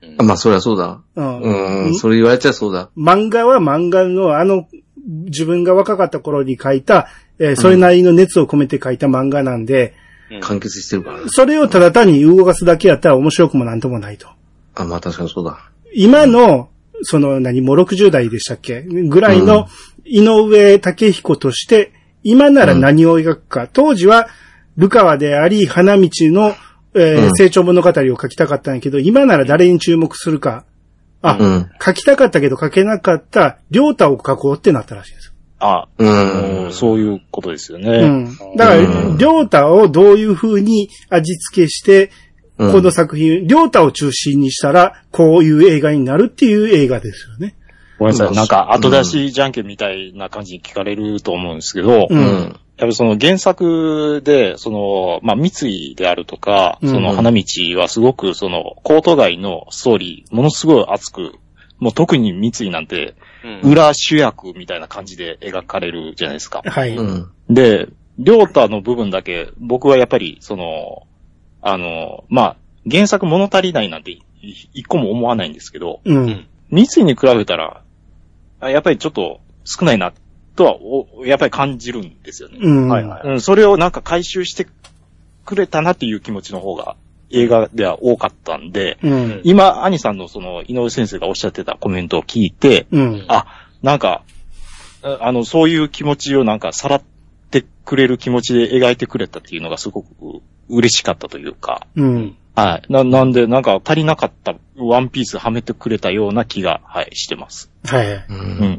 うん、まあ、そりゃそうだ。うん。うん。それ言われちゃそうだ。 漫画は漫画のあの、自分が若かった頃に書いた、えー、それなりの熱を込めて書いた漫画なんで、 うん、完結してるからね。 それをただ単に動かすだけやったら面白くもなんともないと。 あ、まあ確かにそうだ。 今の、その何、もうろくじゅう代でしたっけぐらいの井上武彦として、今なら何を描くか。うん、当時は、ルカワであり、花道の、えーうん、成長物語を書きたかったんやけど、今なら誰に注目するか。あ、うん、書きたかったけど書けなかった、りょうたを書こうってなったらしいんですよ。 あ、うん、そういうことですよね。うん。 だから、りょうたをどういう風に味付けして、この作品、りょうたを中心にしたら、こういう映画になるっていう映画ですよね。 ごめんなさい。なんか、後出しじゃんけんみたいな感じに聞かれると思うんですけど、うん、やっぱりその原作で、その、まあ、三井であるとか、その花道はすごくその、コート外のストーリー、ものすごい熱く、もう特に三井なんて、裏主役みたいな感じで描かれるじゃないですか。 はい。 で、りょうたの部分だけ、僕はやっぱり、その、あの、まあ、原作物足りないなんて一個も思わないんですけど、うん、三井に比べたら、やっぱりちょっと少ないな、とは、やっぱり感じるんですよね。うんはいはいうん。それをなんか回収してくれたなっていう気持ちの方が映画では多かったんで、うん、今、兄さんのその井上先生がおっしゃってたコメントを聞いて、うん、あ、なんか、あの、そういう気持ちをなんかさらってくれる気持ちで描いてくれたっていうのがすごく嬉しかったというか、うん、はい。な、なんで、なんか足りなかったワンピースはめてくれたような気が、はい、してます。 はい。うん。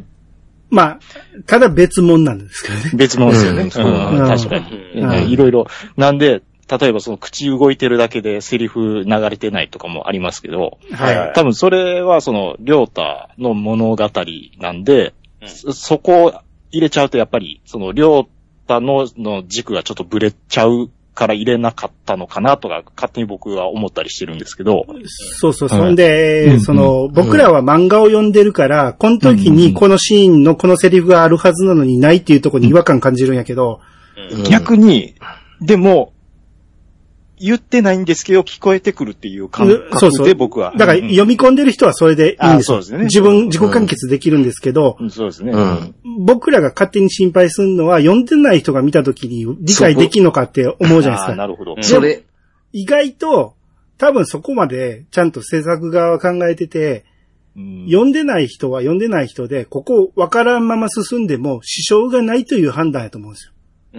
まあ、ただ別物なんですけどね。 別物ですよね。うん、うん、確かに、うん。いろいろ。なんで、例えばその口動いてるだけでセリフ流れてないとかもありますけど、はい。多分それはその、りょうたの物語なんで、うん、そこを入れちゃうとやっぱり、その、りょうたの、の軸がちょっとブレちゃうから入れなかったのかなとか、勝手に僕は思ったりしてるんですけど。 そうそう、そんで、うん、その、僕らは漫画を読んでるから、この時にこのシーンのこのセリフがあるはずなのにないっていうところに違和感感じるんやけど。 うん、逆に、でも、言ってないんですけど、聞こえてくるっていう感覚で僕は。 だから読み込んでる人はそれでいいんですよ。そうですね。自分、自己完結できるんですけど、 うん、そうですね、うん。 僕らが勝手に心配するのは、読んでない人が見た時に理解できるのかって思うじゃないですか。 なるほど。 それ。意外と、多分そこまでちゃんと制作側は考えてて、うん、読んでない人は読んでない人で、ここ分からんまま進んでも支障がないという判断やと思うんですよ。 うん、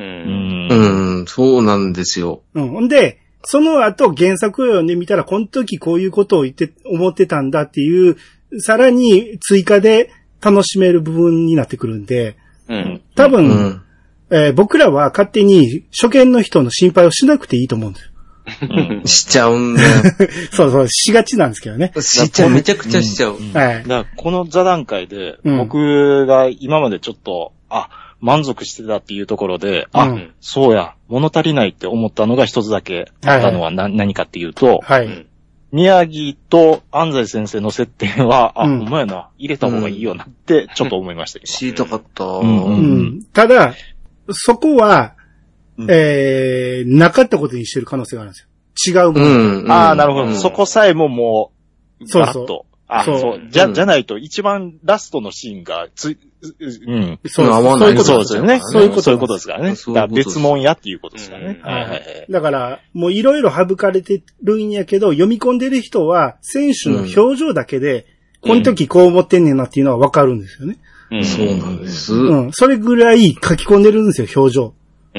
うん、そうなんですよ。 うん。ほんで、その後原作を読んでみたら、この時こういうことを言って、思ってたんだっていう、さらに追加で楽しめる部分になってくるんで、うん、多分、うんえー、僕らは勝手に初見の人の心配をしなくていいと思うんですよ。 うん、しちゃうんだよ。 そうそう、しがちなんですけどね。 しちゃう、めちゃくちゃしちゃう。 うん、はい。だからこの座談会で、僕が今までちょっと、あ、満足してたっていうところで、あ、うん、そうや、物足りないって思ったのが一つだけあったのは何、はい、何かっていうと、はい、宮城と安西先生の接点は、あ、うん、お前な、入れた方がいいよなってちょっと思いましたけど。 知りたかった、うんうんうん。ただ、そこは、うん、えー、なかったことにしてる可能性があるんですよ。違うもの。うんうん、ああ、なるほど、うん。そこさえももう、そうそう。あ、そう。そうじゃ、じゃないと一番ラストのシーンがつ、うん。 そう、 そういうことですよね。そういうこと、そういうことですからね。だから別物やっていうことですからね。はいはいはい。 だから、もういろいろ省かれてるんやけど、読み込んでる人は、選手の表情だけで、この時こう思ってんねんなっていうのはわかるんですよね。 うん。そうなんです。 うん。それぐらい書き込んでるんですよ、表情。うん。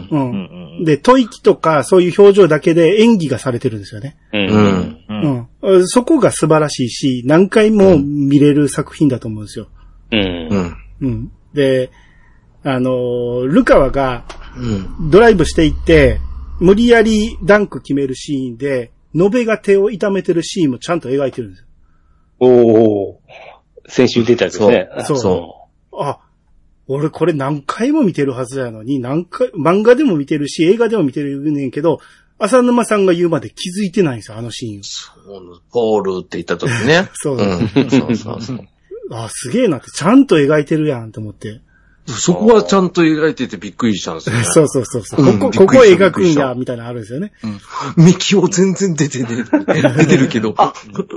うん。で、吐息とかそういう表情だけで演技がされてるんですよね。うん。うん。そこが素晴らしいし、何回も見れる作品だと思うんですよ。うん。うん。で、あの、ルカワがドライブしていって、無理やりダンク決めるシーンで、ノベが手を痛めてるシーンもちゃんと描いてるんですよ。 おー。先週出たやつですね。 そう。そう。あ、俺これ何回も見てるはずやのに、何回、漫画でも見てるし、映画でも見てるねんけど、浅沼さんが言うまで気づいてないんですよ、あのシーン。 そう、ポールって言った時ね。 そう、うん。そうそうそう。あ、すげえなって、ちゃんと描いてるやんと思って。 そこはちゃんと描いててびっくりしたんですよね。 そうそうそうそう、うん。ここ、ここ描くんや、みたいなのあるんですよね。 うん。ミキオ全然出てねえ。出てるけど。 あ、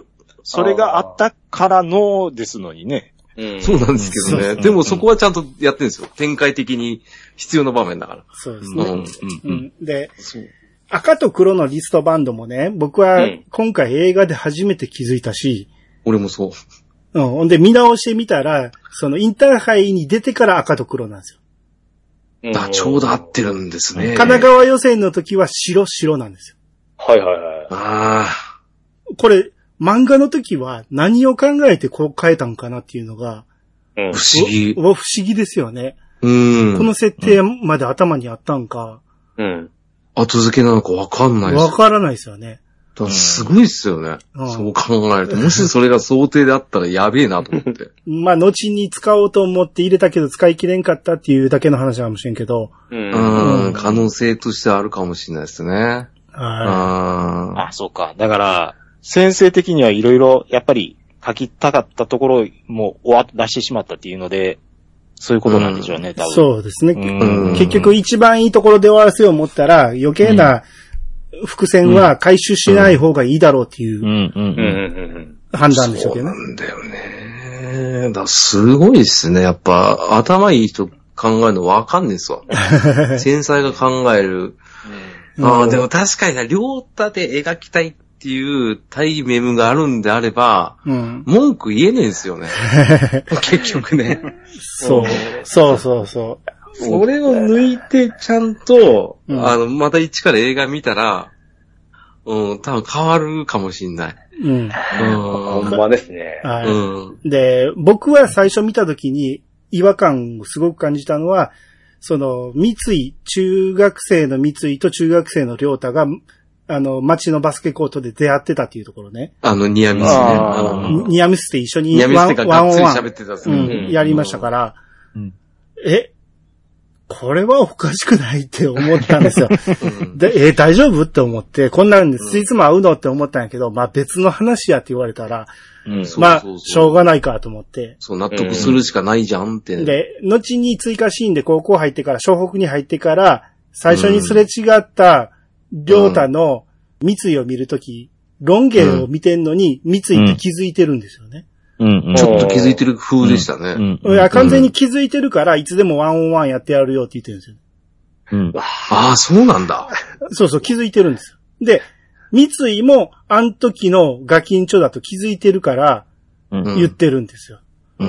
それがあったからのですのにね。 うん、そうなんですけどね。でもそこはちゃんとやってるんですよ。展開的に必要な場面だから。 そうですね。うんうん、で、赤と黒のリストバンドもね、僕は今回映画で初めて気づいたし。 うん、俺もそう。 うん。ほんで見直してみたら、そのインターハイに出てから赤と黒なんですよ。あ、ちょうど合ってるんですね。 神奈川予選の時は白白なんですよ。 はいはいはい。 ああ。 これ、漫画の時は何を考えてこう変えたんかなっていうのが、 うん、不思議。 不思議ですよね。 うん。 この設定まで頭にあったんか。 うん。 後付けなのかわかんないです。 わからないですよね。 だすごいですよね、うん。そう考えると。もしそれが想定であったらやべえなと思って。 まあ、後に使おうと思って入れたけど使い切れんかったっていうだけの話かもしれんけど。 うん。うん、可能性としてはあるかもしれないですね。はい。 ああ、そうか。だから、先生的にはいろいろ、やっぱり書きたかったところも終わ出してしまったっていうので、そういうことなんでしょうね、うん、多分。 そうですね、うん。結局一番いいところで終わらせよう思ったら、余計な伏線は回収しない方がいいだろうっていう判断でしょうけどね。 そうなんだよね。だすごいですね。やっぱ頭いい人考えるのわかんねえですわ。繊細が考える。うん、ああ、でも確かにな、両太で描きたいっていう対メムがあるんであれば、うん、文句言えねえんですよね。結局ね。 そう。そうそうそう。 それを抜いてちゃんと、うん、あの、また一から映画見たら、うん、多分変わるかもしんない。 うん。 ほんまですね。 はい、うん。で、僕は最初見たときに違和感をすごく感じたのは、その、三井、中学生の三井と中学生の亮太が、あの、街のバスケコートで出会ってたっていうところね。 あの、ニアミスね。あのニアミスって一緒にワンオンワン。ニアミスってががっつり喋ってたっすね。 うん、やりましたから、うん、え、これはおかしくないって思ったんですよ。うん、で、え、大丈夫って思って、こんなんでスイーツも合うのって思ったんやけど、まあ別の話やって言われたら、うん、まあ、しょうがないかと思って。 そう、納得するしかないじゃんって、ね。 で、後に追加シーンで高校入ってから、湘北に入ってから、最初にすれ違った亮太の三井を見るとき、ロン毛を見てんのに、三井って気づいてるんですよね。 うんうん、ちょっと気づいてる風でしたね。 うんうん、いや、完全に気づいてるから、いつでもワンオンワンやってやるよって言ってるんですよ。 うん、ああ、そうなんだ。 そうそう、気づいてるんですよ。で、三井も、あん時のガキンチョだと気づいてるから、言ってるんですよ。 うん。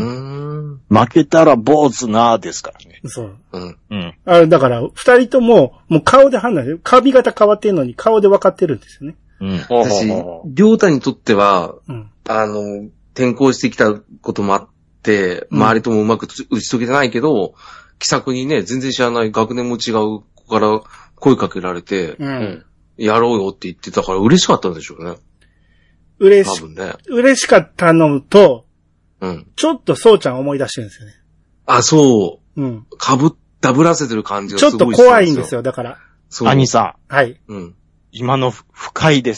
うん、負けたら坊主なーですからね。 そう。うん。うん。あれ、だから、二人とも、もう顔で判断して、髪型変わってるのに顔で分かってるんですよね。 うん。私、亮太にとっては、うん、あの、転校してきたこともあって、周りともうまく打ち解けてないけど、気さくにね、全然知らない学年も違う子から声かけられて、うん。やろうよって言ってたから嬉しかったんでしょうね。 嬉し、ね、嬉しかったのと、うん。ちょっとそうちゃん思い出してるんですよね。 あ、そう。うん。かぶ、ダブらせてる感じがすごいちょっと怖いんですよ、だから。 そう。兄さん。はい。 うん。今の深いです。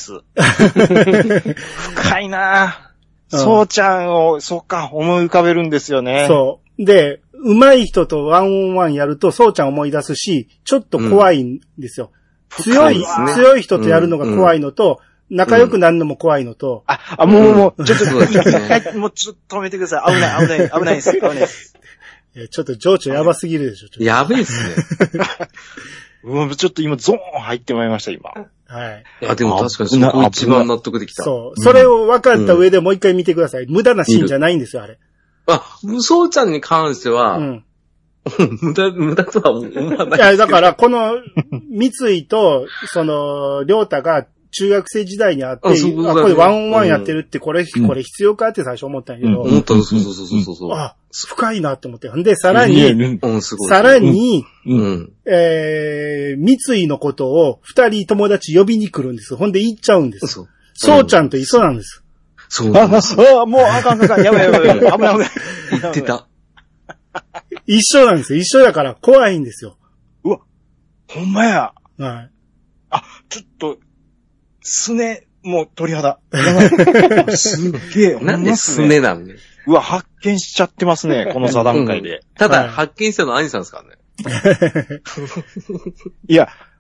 深いなぁ。うん、そうちゃんを、そっか、思い浮かべるんですよね。 そう。で、上手い人とワンオンワンやると、そうちゃん思い出すし、ちょっと怖いんですよ。うん、強い、ね、強い人とやるのが怖いのと、うん、仲良くなるのも怖いのと。 うん、あ、あ、もう、もう、もう、ちょっと、ね、もうちょっと止めてください。危ない、危ない、危ないです。危ないです。 ちょっと情緒やばすぎるでしょ。 やべえっすね。 うん、ちょっと今ゾーン入ってまいりました、今。 はい。 あ、でも確かにそこ一番納得できた。 そう。それを分かった上でもう一回見てください。うん、無駄なシーンじゃないんですよ、あれ。 あ、そうちゃんに関しては、うん、無駄、無駄とは思わない。 いや、だから、この、三井と、その、りょうたが中学生時代にあって、あ、ね、あこれワンオンワンやってるって、これ、うん、これ必要かって最初思ったんやけど。 うん、思ったの、そうそうそうそう。 あ、深いなって思って。んで、さらに、うん、さらに、うん、えー、三井のことを二人友達呼びに来るんです。ほんで行っちゃうんです。そう。そうちゃんと一緒なんです。 そうなんです。 あ、もう、あかんあかん。やばいやばいやばい。危ない危ない。 言ってた。 一緒なんですよ。一緒だから怖いんですよ。 うわ、ほんまや。 はい。 あ、ちょっと、すね、もう鳥肌。すっげえ。 なんですねなんで。 うわ、発見しちゃってますね、この座談会で。うん、 ただ、はい、発見したのは兄さんですからね。 いや、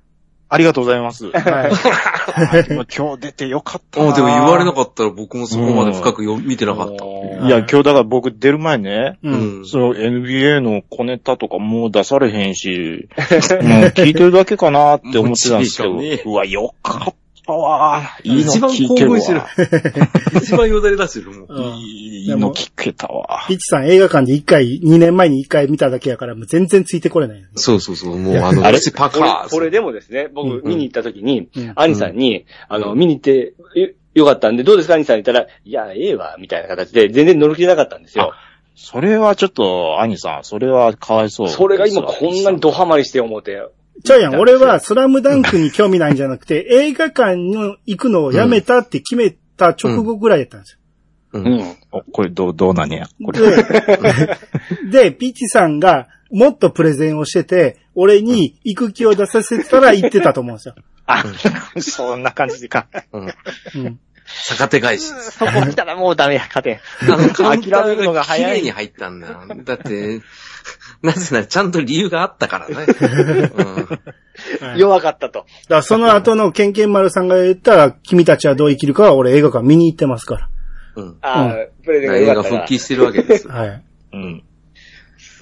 ありがとうございます。はい。今日出てよかったな。 でも言われなかったら僕もそこまで深くよ見てなかった。 いや、今日だから僕出る前ね、うん、その エヌビーエー の小ネタとかもう出されへんし、もう聞いてるだけかなって思ってたんですけど、ね、うわ、よかった。わいいの聞けるわ。 一番興奮してる。一番よだれ出してるもん。 いいの聞けたわ。 ピッチさん映画館で一回、にねんまえに一回見ただけやから、もう全然ついてこれない、ね。 そうそうそう。もうあの、 あれパカーこれでもですね、僕見に行った時に、うん、兄さんに、あの、見に行って、よかったんで、どうですか兄さんに言ったら、いや、ええわ、みたいな形で、全然乗り切れなかったんですよ。 それはちょっと、兄さん、それはかわいそう。 それが今こんなにドハマりして思って。 ちゃうやん、俺はスラムダンクに興味ないんじゃなくて、映画館に行くのをやめたって決めた直後ぐらいやったんですよ。 うん。うん、おこれどう、どうなんやこれ。 で、で、ピッチさんがもっとプレゼンをしてて、俺に行く気を出させたら行ってたと思うんですよ。 あ、そんな感じでか。うん。うん逆手返し。 そこ来たらもうダメや、勝てん。 あの、諦めるのが早い。綺麗に入ったんだよ。だって、なぜならちゃんと理由があったからね。 うん、弱かったと。だからその後のケンケン丸さんが言ったら、君たちはどう生きるかは俺映画館見に行ってますから。 うん。ああ、うん、プレゼンが映画復帰してるわけです。 はい。 うん。 そう。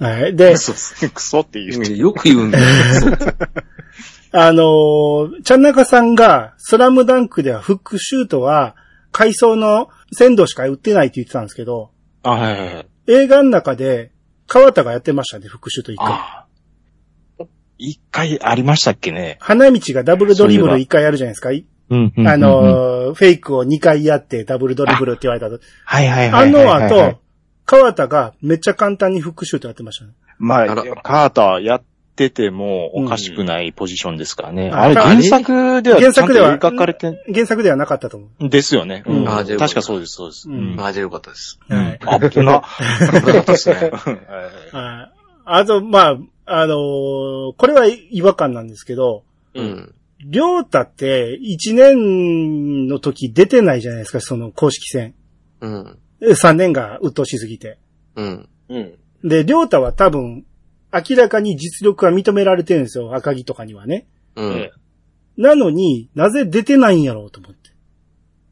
はい。で、 クソ、クソって言う。 よく言うんだよ。 あのー、ちゃんなかさんが、スラムダンクではフックシュートは、回想の鮮度しか売ってないって言ってたんですけど、 あ、はいはいはい。 映画の中で、川田がやってましたね、フックシュート一回。 あ一回ありましたっけね。 花道がダブルドリブル一回やるじゃないですか。 うんうん、 あのー、フェイクを二回やってダブルドリブルって言われたと。 はいはいはいあの後、川田がめっちゃ簡単にフックシュートやってましたね。 まあ、川田やっててもおかしくないポジションですからね。うん、あれ原作ではちゃんと描かれて原作ではなかったと思う。 ですよね。うん、あ確かそうです、そうです。 うん。あ、じゃあよかったです。 うん。あっぶな。 危なかったですね。 あ, あと、まあ、あのー、これは違和感なんですけど、 うん。 りょうたっていちねんの時出てないじゃないですか、その公式戦。 うん。 さんねんが鬱陶しすぎて。 うん。 うん。 で、りょうたは多分、明らかに実力は認められてるんですよ、赤木とかにはね。 うん。 なのになぜ出てないんやろうと思って。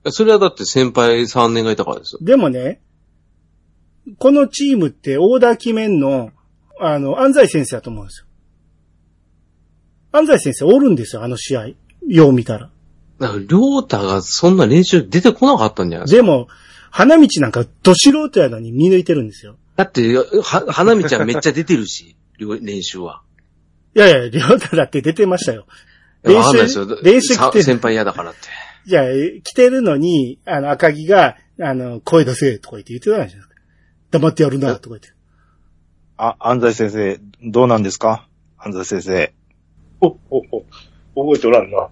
それはだって先輩さんねんがいたからですよ。 でもね、このチームってオーダー決めんの、あの、安西先生だと思うんですよ。安西先生おるんですよ、あの試合。よう見たら。 だから、りょうたがそんな練習出てこなかったんじゃないですか。でも、花道なんかど素人やのに見抜いてるんですよ。 だって、は、花道はめっちゃ出てるし、練習は。 いやいや、りょうただって出てましたよ。練習、練習来てる。 先輩嫌だからって。 いや、来てるのに、あの、赤木が、あの、声出せとか言って言ってたじゃないですか。黙ってやるな、とか言って。 あ、安西先生、どうなんですか安西先生。 お、お、お、覚えておらんな。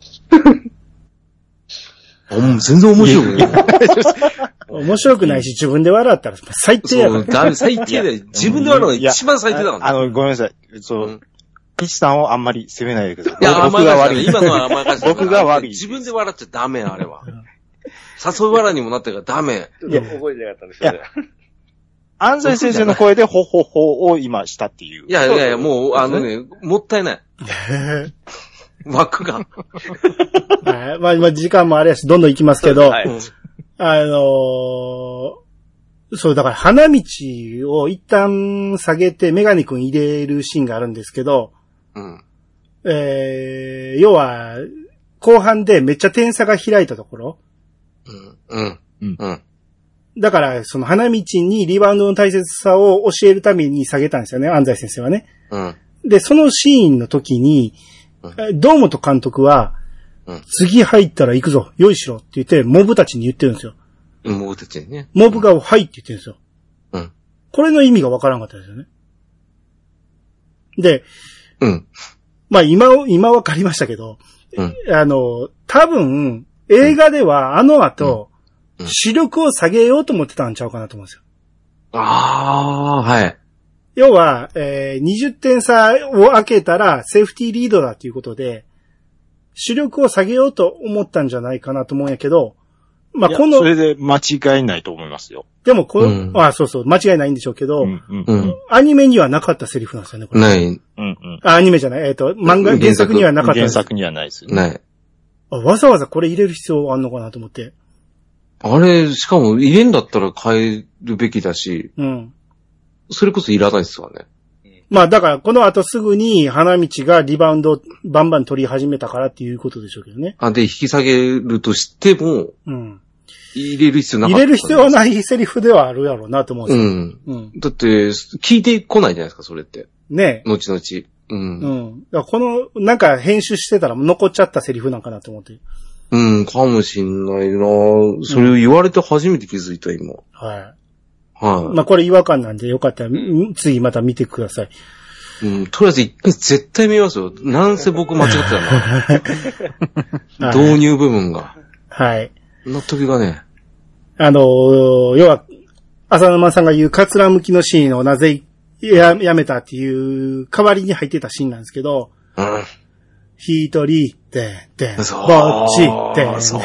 あ、もう全然面白くない。 面白くないし、自分で笑ったら最低やから。 そう、ダメ、最低だよ。自分で笑うのが一番最低だから、 ね。あの、ごめんなさい。そう、うん、ピチさんをあんまり責めないでください。 いや、僕が悪い。今のは甘やかし僕が悪い。 自分で笑っちゃダメ、あれは。誘い笑いにもなってるからダメ。 いや、覚えてなかったんですよね。 安西先生の声でほほほを今したっていう。 いやいやいや、もう、あのね、もったいない。枠が。 はい。まあ、今時間もあれやし、どんどん行きますけど、はい、あのー、そう、だから花道を一旦下げてメガネ君入れるシーンがあるんですけど、 うん。 えー、要は、後半でめっちゃ点差が開いたところ。 うん。うん。うん。うん。 だから、その花道にリバウンドの大切さを教えるために下げたんですよね、安西先生はね。 うん。 で、そのシーンの時に、うん、堂本監督は、うん、次入ったら行くぞ、用意しろって言って、モブたちに言ってるんですよ。 モブたちにね。 モブがはいって言ってるんですよ。 うん。 これの意味がわからんかったですよね。で、 うん。 まあ今、今わかりましたけど、うん、あの、多分、映画ではあの後、うん、視力を下げようと思ってたんちゃうかなと思うんですよ。 ああ、はい。 要は、えー、にじゅってん差を開けたらセーフティーリードだということで、視力を下げようと思ったんじゃないかなと思うんやけど、 まあ、この、それで間違いないと思いますよ。 でも、この、うん、あ、そうそう、間違いないんでしょうけど、うんうんうん、アニメにはなかったセリフなんですよね、これ。 ない。うんうん、あ、アニメじゃない、えっ、ー、と、漫画、原作にはなかった。 原作にはないですよね。 ない。 あ、わざわざこれ入れる必要あんのかなと思って。 あれ、しかも入れんだったら変えるべきだし、うん。それこそいらないっすわね。 まあだからこの後すぐに花道がリバウンドバンバン取り始めたからっていうことでしょうけどね。 あ、で、引き下げるとしても、うん。入れる必要なかった。 入れる必要はないセリフではあるやろうなと思うんですよ。うん。 うん。だって、聞いてこないじゃないですか、それって。 ねえ。後々。うん。 うん。だからこの、なんか編集してたら残っちゃったセリフなんかなと思って。 うん、かもしんないな。それを言われて初めて気づいた、今。 はい。 はい。 まあこれ違和感なんでよかったら、次また見てください。 うん、とりあえず一回絶対見ますよ。なんせ僕間違ってたな。導入部分が。 はい。 納得がね。 あのー、要は、浅沼さんが言うカツラ向きのシーンをなぜや、やめたっていう代わりに入ってたシーンなんですけど、うん。一人、で、で、ぼっち、で、 そう。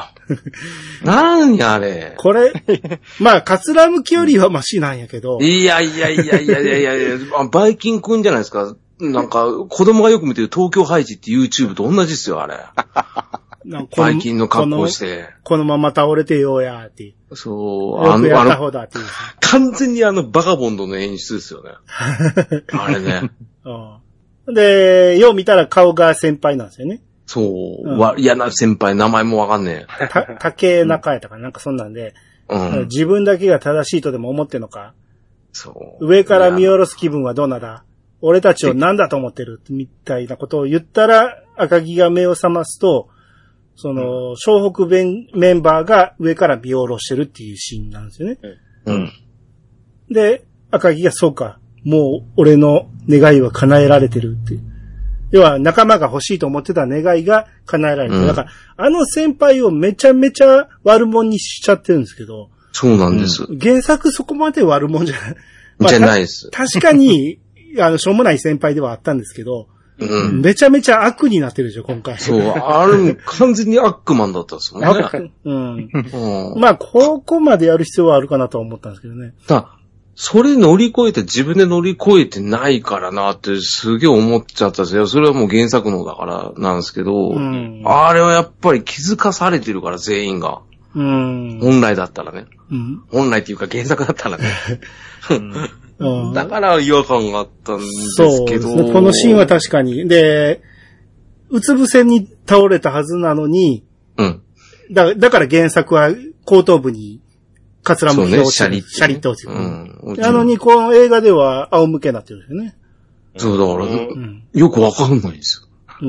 何あれ。 これ、まあ、カツラ向きよりはマシなんやけど。 いやいやいやいやいやいやいや、バイキンくんじゃないですか。なんか、子供がよく見てる東京ハイジって YouTube と同じですよ、あれ。バイキンの格好して。 このまま倒れてよやーって。 そう、 あの、やった方だっていう。 完全にあのバカボンドの演出ですよね。あれね。 うん、で、よう見たら顔が先輩なんですよね。 そう、うん、わ、嫌な先輩、名前もわかんねえ。た、竹中やったかなんかそんなんで、うん、自分だけが正しいとでも思ってんのか。そう。上から見下ろす気分はどうなだ？俺たちを何だと思ってるみたいなことを言ったら、赤木が目を覚ますと、その、湘北弁メンバーが上から見下ろしてるっていうシーンなんですよね。うん。で、赤木がそうか、もう俺の願いは叶えられてるって。要は仲間が欲しいと思ってた願いが叶えられてる。うん、だから、あの先輩をめちゃめちゃ悪者にしちゃってるんですけど。 そうなんです。 うん、原作そこまで悪者じゃない。 まあ、じゃないです。 確かに、あの、しょうもない先輩ではあったんですけど、うん、めちゃめちゃ悪になってるでしょ、今回。 そう、あれ、完全に悪魔だったんですもんね。 うん。うん、まあ、ここまでやる必要はあるかなとは思ったんですけどね。 だそれ乗り越えて自分で乗り越えてないからなってすげえ思っちゃったんですよ。それはもう原作のだからなんですけど、うん、あれはやっぱり気づかされてるから全員が。うん、本来だったらね、うん。本来っていうか原作だったらね。うん、だから違和感があったんですけど。そうですね。 このシーンは確かに。で、うつ伏せに倒れたはずなのに、うん。だ、だから原作は後頭部にカツラ向きが落ちてる。ね、シャリッと落ちてる。うん。なのに、この映画では仰向けになってるんですよね。 そう、だから、うん、よくわかんないですよ。うん。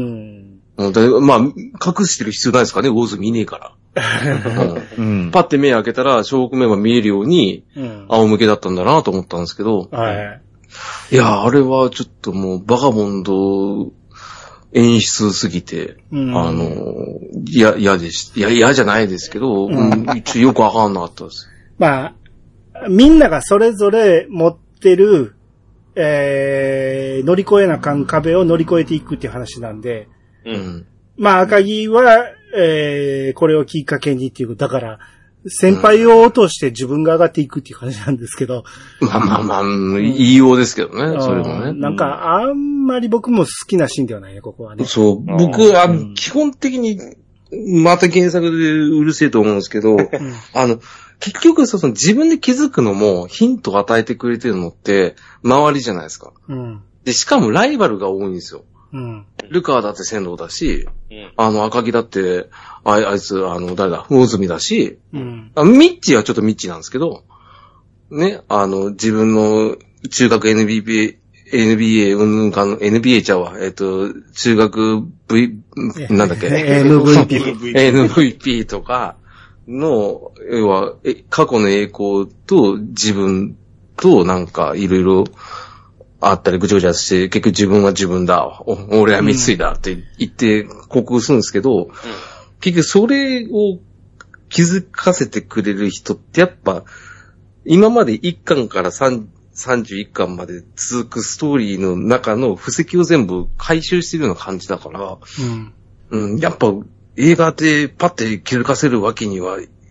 まあ、隠してる必要ないですかね、ウォーズ見ねえから。うん、パッて目開けたら、小北面が見えるように、仰向けだったんだなと思ったんですけど、はい。いや、あれはちょっともう、バカボンド演出すぎて、うん、あの、いや、嫌でし、いや、嫌じゃないですけど、うん、一応よくわかんなかったです。 まあ、みんながそれぞれ持ってる、えー、乗り越えなあかん壁を乗り越えていくっていう話なんで、うん、まあ、赤木は、えー、これをきっかけにっていう、だから、先輩を落として自分が上がっていくっていう感じなんですけど。 うん、まあまあまあ、言いようですけどね、うん、それもね。 なんか、あんまり僕も好きなシーンではないね、ここはね。 そう、僕は、うん、基本的に、また原作でうるせえと思うんですけど、うん、あの、結局その自分で気づくのもヒントを与えてくれてるのって周りじゃないですか。うん、で、しかもライバルが多いんですよ。うん、ルカーだって仙道だし、うん、あの赤木だって、あ, あいつ、あの、誰だ、魚住だし、うん、あミッチーはちょっとミッチーなんですけど、ね、あの、自分の中学 エヌビーピー、エヌビーエー、うんぬかの、エヌビーエー ちゃうわ。えっと、中学 V、なんだっけエヌブイピー。 エヌブイピー とかの、要は、過去の栄光と自分となんかいろいろあったりぐちゃぐちゃして、結局自分は自分だ。お俺は三井だって言って克服するんですけど、うん、結局それを気づかせてくれる人ってやっぱ、今までいっかんからさんじゅういっかんまで続くストーリーの中の布石を全部回収してるような感じだから、うんうん、やっぱ映画でパッて気づかせるわけにはい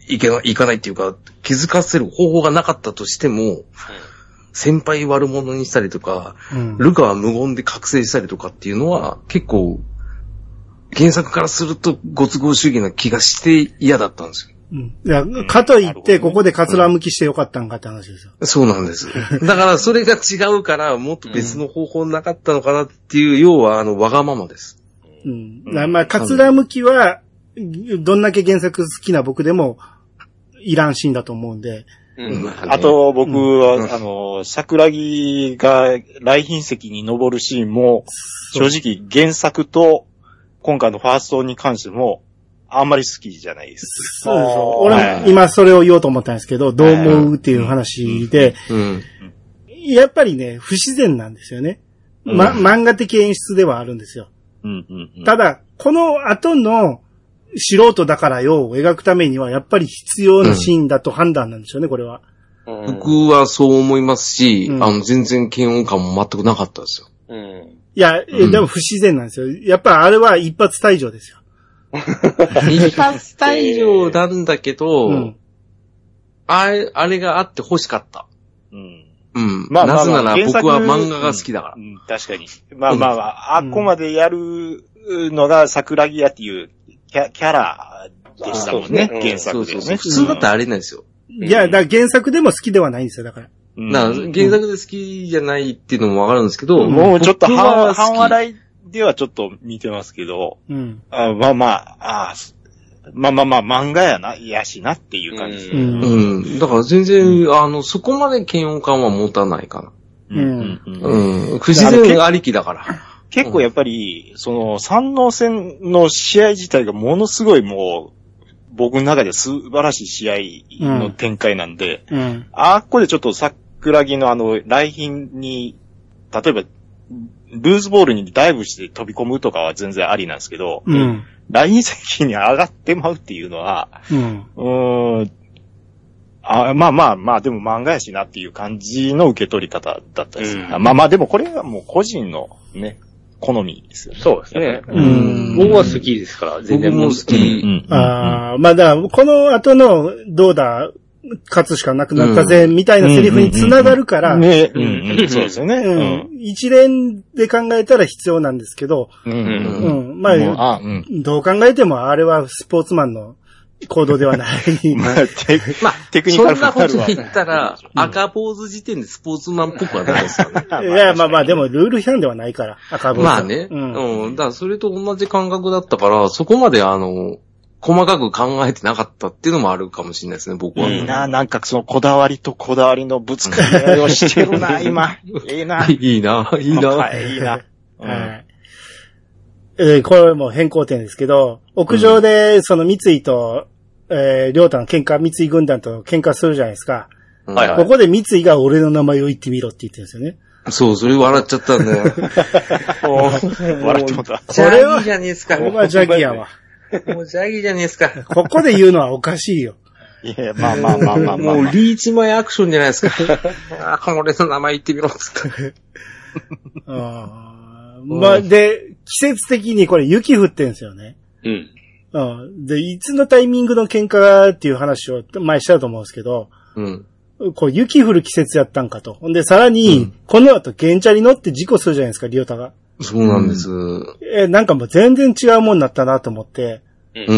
いけない、いかないっていうか、気づかせる方法がなかったとしても、うん、先輩悪者にしたりとか、うん、ルカは無言で覚醒したりとかっていうのは、結構、原作からするとご都合主義な気がして嫌だったんですよ。 うん。いや、かといって、ここでカツラ向きしてよかったんかって話ですよ。 うん、そうなんです。だから、それが違うから、もっと別の方法なかったのかなっていう、要は、あの、わがままです。 うん。まあ、カツラ向きは、どんだけ原作好きな僕でも、いらんシーンだと思うんで。 うん、あと、僕は、うん、あの、桜木が来賓席に登るシーンも、正直原作と今回のファーストに関しても、あんまり好きじゃないです。 そうですよ。俺も今それを言おうと思ったんですけど、どう思うっていう話で、うんうん、やっぱりね、不自然なんですよね。ま、漫画的演出ではあるんですよ。うんうんうん、ただ、この後の、素人だからよを描くためにはやっぱり必要なシーンだと判断なんですよね、これは。 僕はそう思いますし、うん、あの、全然嫌悪感も全くなかったですよ。 うん、いや、うん、でも不自然なんですよ。やっぱあれは一発退場ですよ。 一発退場なんだけど、うん、あれ、あれがあって欲しかった。うん。うん。まあ、なぜなら僕は漫画が好きだから。 うんうん、確かに。まあまあまあ、あっこまでやるのが桜木屋っていうキャキャラでしたもんね。原作でね、うん。 普通だったらあれなんですよ。 いや、だ原作でも好きではないんですよ、だから。 うん、だから原作で好きじゃないっていうのもわかるんですけど、 うん、もうちょっと半笑いではちょっと見てますけど、うん、あまあまあ、あまあまあまあ漫画やな、いやしなっていう感じです、ね。うん。 うん。だから全然、うん、あの、そこまで嫌悪感は持たないかな。うん。うん。うん、不自然ありきだから。 結構やっぱり、その、三能戦の試合自体がものすごいもう、僕の中で素晴らしい試合の展開なんで、うんうん、あっこでちょっと桜木のあの、来賓に、例えば、ルーズボールにダイブして飛び込むとかは全然ありなんですけど、うん、来賓席に上がってまうっていうのは、うん、うーんあまあまあまあ、でも漫画やしなっていう感じの受け取り方だったです、うん。まあまあでもこれはもう個人のね、好みですよね。 そうですね。うん。僕は好きですから、全然もう好き。 うん、ああ、まあだから、この後の、どうだ、勝つしかなくなったぜ、みたいなセリフにつながるから。 ね、うんうん、そうですよね。 うん。一連で考えたら必要なんですけど、うん。うん。まあ、あうん、どう考えてもあれはスポーツマンの行動ではない。 まあ、テ, まあ、テクニカルそんなこと言ったら、赤坊主時点でスポーツマンっぽくはないですよね。 いや、まあまあ、でもルール違反ではないから、赤坊主。 まあね。うん。うん。だからそれと同じ感覚だったから、そこまであの、細かく考えてなかったっていうのもあるかもしれないですね、僕は。 いいな、なんかそのこだわりとこだわりのぶつかり合いをしてるな、今。いいな。 いいな、いいな。 はい、いいな。 うん、はい。えー、これも変更点ですけど、屋上でその三井と、えー、りょうたの喧嘩、三井軍団と喧嘩するじゃないですか。はいはい。ここで三井が俺の名前を言ってみろって言ってるんですよね。 そう、それ笑っちゃったんだよ。 笑ってもた。 これは、ジャギじゃねえですか。 これはジャギやわ。 もうジャギじゃねえですか。 ここで言うのはおかしいよ。 いや、まあまあまあまあまあ。 もうリーチ前アクションじゃないですか。ああ、俺の名前言ってみろっつって。 あまあ、で、季節的にこれ雪降ってんですよね。うん。うん。で、いつのタイミングの喧嘩っていう話を前したと思うんですけど、うん。こう雪降る季節やったんかと。で、さらに、うん、この後原チャリ乗って事故するじゃないですか、リオタが。 そうなんです。うん、 え、なんかもう全然違うもんになったなと思って。 うん。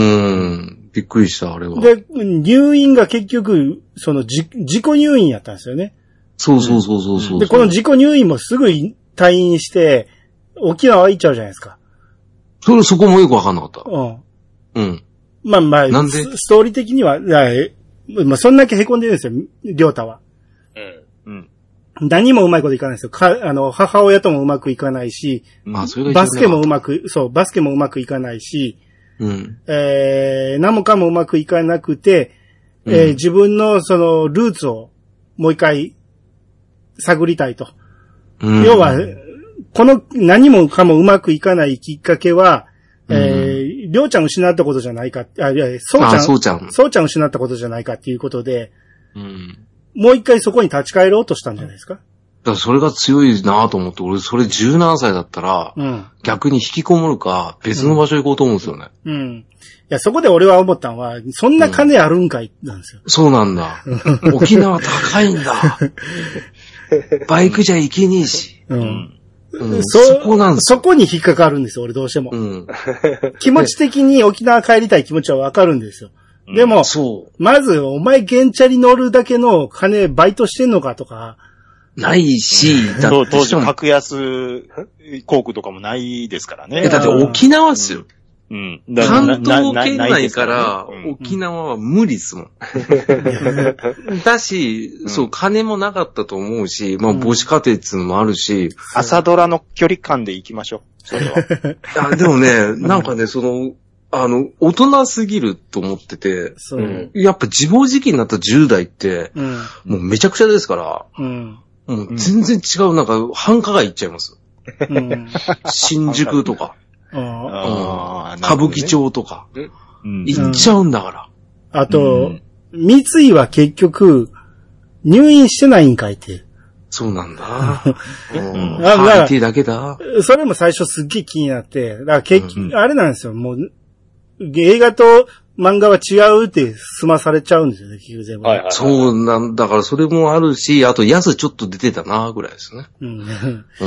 びっくりした、あれは。 で、入院が結局、そのじ、自己入院やったんですよね。 そうそうそうそうそう。 で、この自己入院もすぐ退院して、沖縄行っちゃうじゃないですか。 それ、そこもよくわかんなかった。うん。うん。 まあまあ、なんでストーリー的には、まあ、そんだけ凹んでるんですよ、りょうたは。うん。うん。何もうまいこといかないですよ。か、あの、母親ともうまくいかないし、まあ、それがバスケもうまく、そう、バスケもうまくいかないし、うん。えー、何もかもうまくいかなくて、うん、えー、自分のその、ルーツをもう一回、探りたいと。うん。要は、この何もかもうまくいかないきっかけは、うん、えー、りょうちゃん失ったことじゃないか、あ、いや、そうちゃん、そうちゃん。そうちゃん失ったことじゃないかっていうことで、うん。もう一回そこに立ち返ろうとしたんじゃないですか。 からそれが強いなと思って、俺それ十何歳だったら、うん、逆に引きこもるか、別の場所行こうと思うんですよね。 うん。うん、いや、そこで俺は思ったのは、そんな金あるんかい、なんですよ。 そうなんだ。沖縄高いんだ。バイクじゃ行けねえし。うん。うん、 そ、そこなんですよ。そこに引っかかるんですよ、俺どうしても。うん、気持ち的に沖縄帰りたい気持ちはわかるんですよ。でも、うん、そう。まず、お前原チャリ乗るだけの金バイトしてんのかとか。 ないし、 だ当時格安航空とかもないですからね。 だって沖縄っすよ。うん。関東圏内から沖縄は無理っすもん。だし、うん、そう、金もなかったと思うし、まあ、母子家庭っていうのもあるし。 朝ドラの距離感で行きましょう。それは。 あでもね、なんかね、その、あの、大人すぎると思ってて、そう、やっぱ自暴自棄になったじゅう代って、うん、もうめちゃくちゃですから、うん、もう全然違う、なんか繁華街行っちゃいます。うん、新宿とか。あ歌舞伎町とか、うん、行っちゃうんだから。 うん、あと、うん、三井は結局、入院してないんかいって。 そうなんだ。うん、あだからだけだ。 それも最初すっげえ気になって、だから結局、うん、あれなんですよ、もう、映画と漫画は違うって済まされちゃうんですよね、結局全部。はいはいはい、 そうなんだからそれもあるし、あとヤスちょっと出てたなぐらいですね。うん。うん。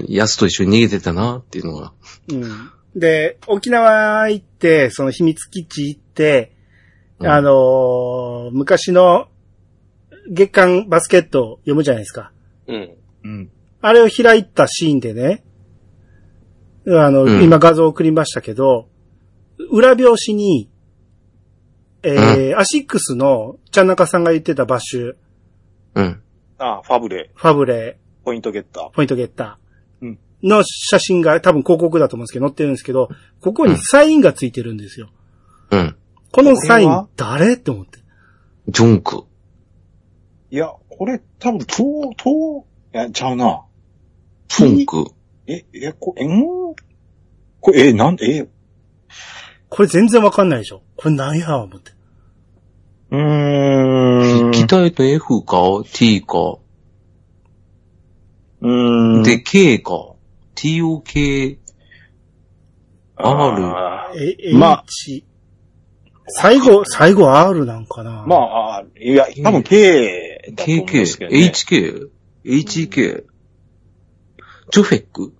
ヤスと一緒に逃げてたなっていうのが。 うん。で、沖縄行って、その秘密基地行って、うん、あのー、昔の月刊バスケットを読むじゃないですか。うん。うん。あれを開いたシーンでね、あの、うん、今画像送りましたけど、裏表紙に、えー、うん、アシックスのちゃんなかさんが言ってたバッシュ。 うん。ああ、ファブレ。 ファブレ。 ポイントゲッター。 ポイントゲッター。うん。の写真が多分広告だと思うんですけど載ってるんですけど、ここにサインがついてるんですよ。うん。このサイン誰って思って。 ジョンク。 いや、これ多分、とう、とう、いや、ちゃうな。 フォンク。 え、え、こ、え、んこれ、え、なんで、え、 これ全然わかんないでしょ。これ何や思って。 うーん。機体と F か T か。うーん。で、K か。ティーオーケーアール。 え、まあ。最後、最後 R なんかな。 まあ、いや、多分 K だと思うんですけど、ね。 ケーケー、エイチケー、エイチケー、チョフェック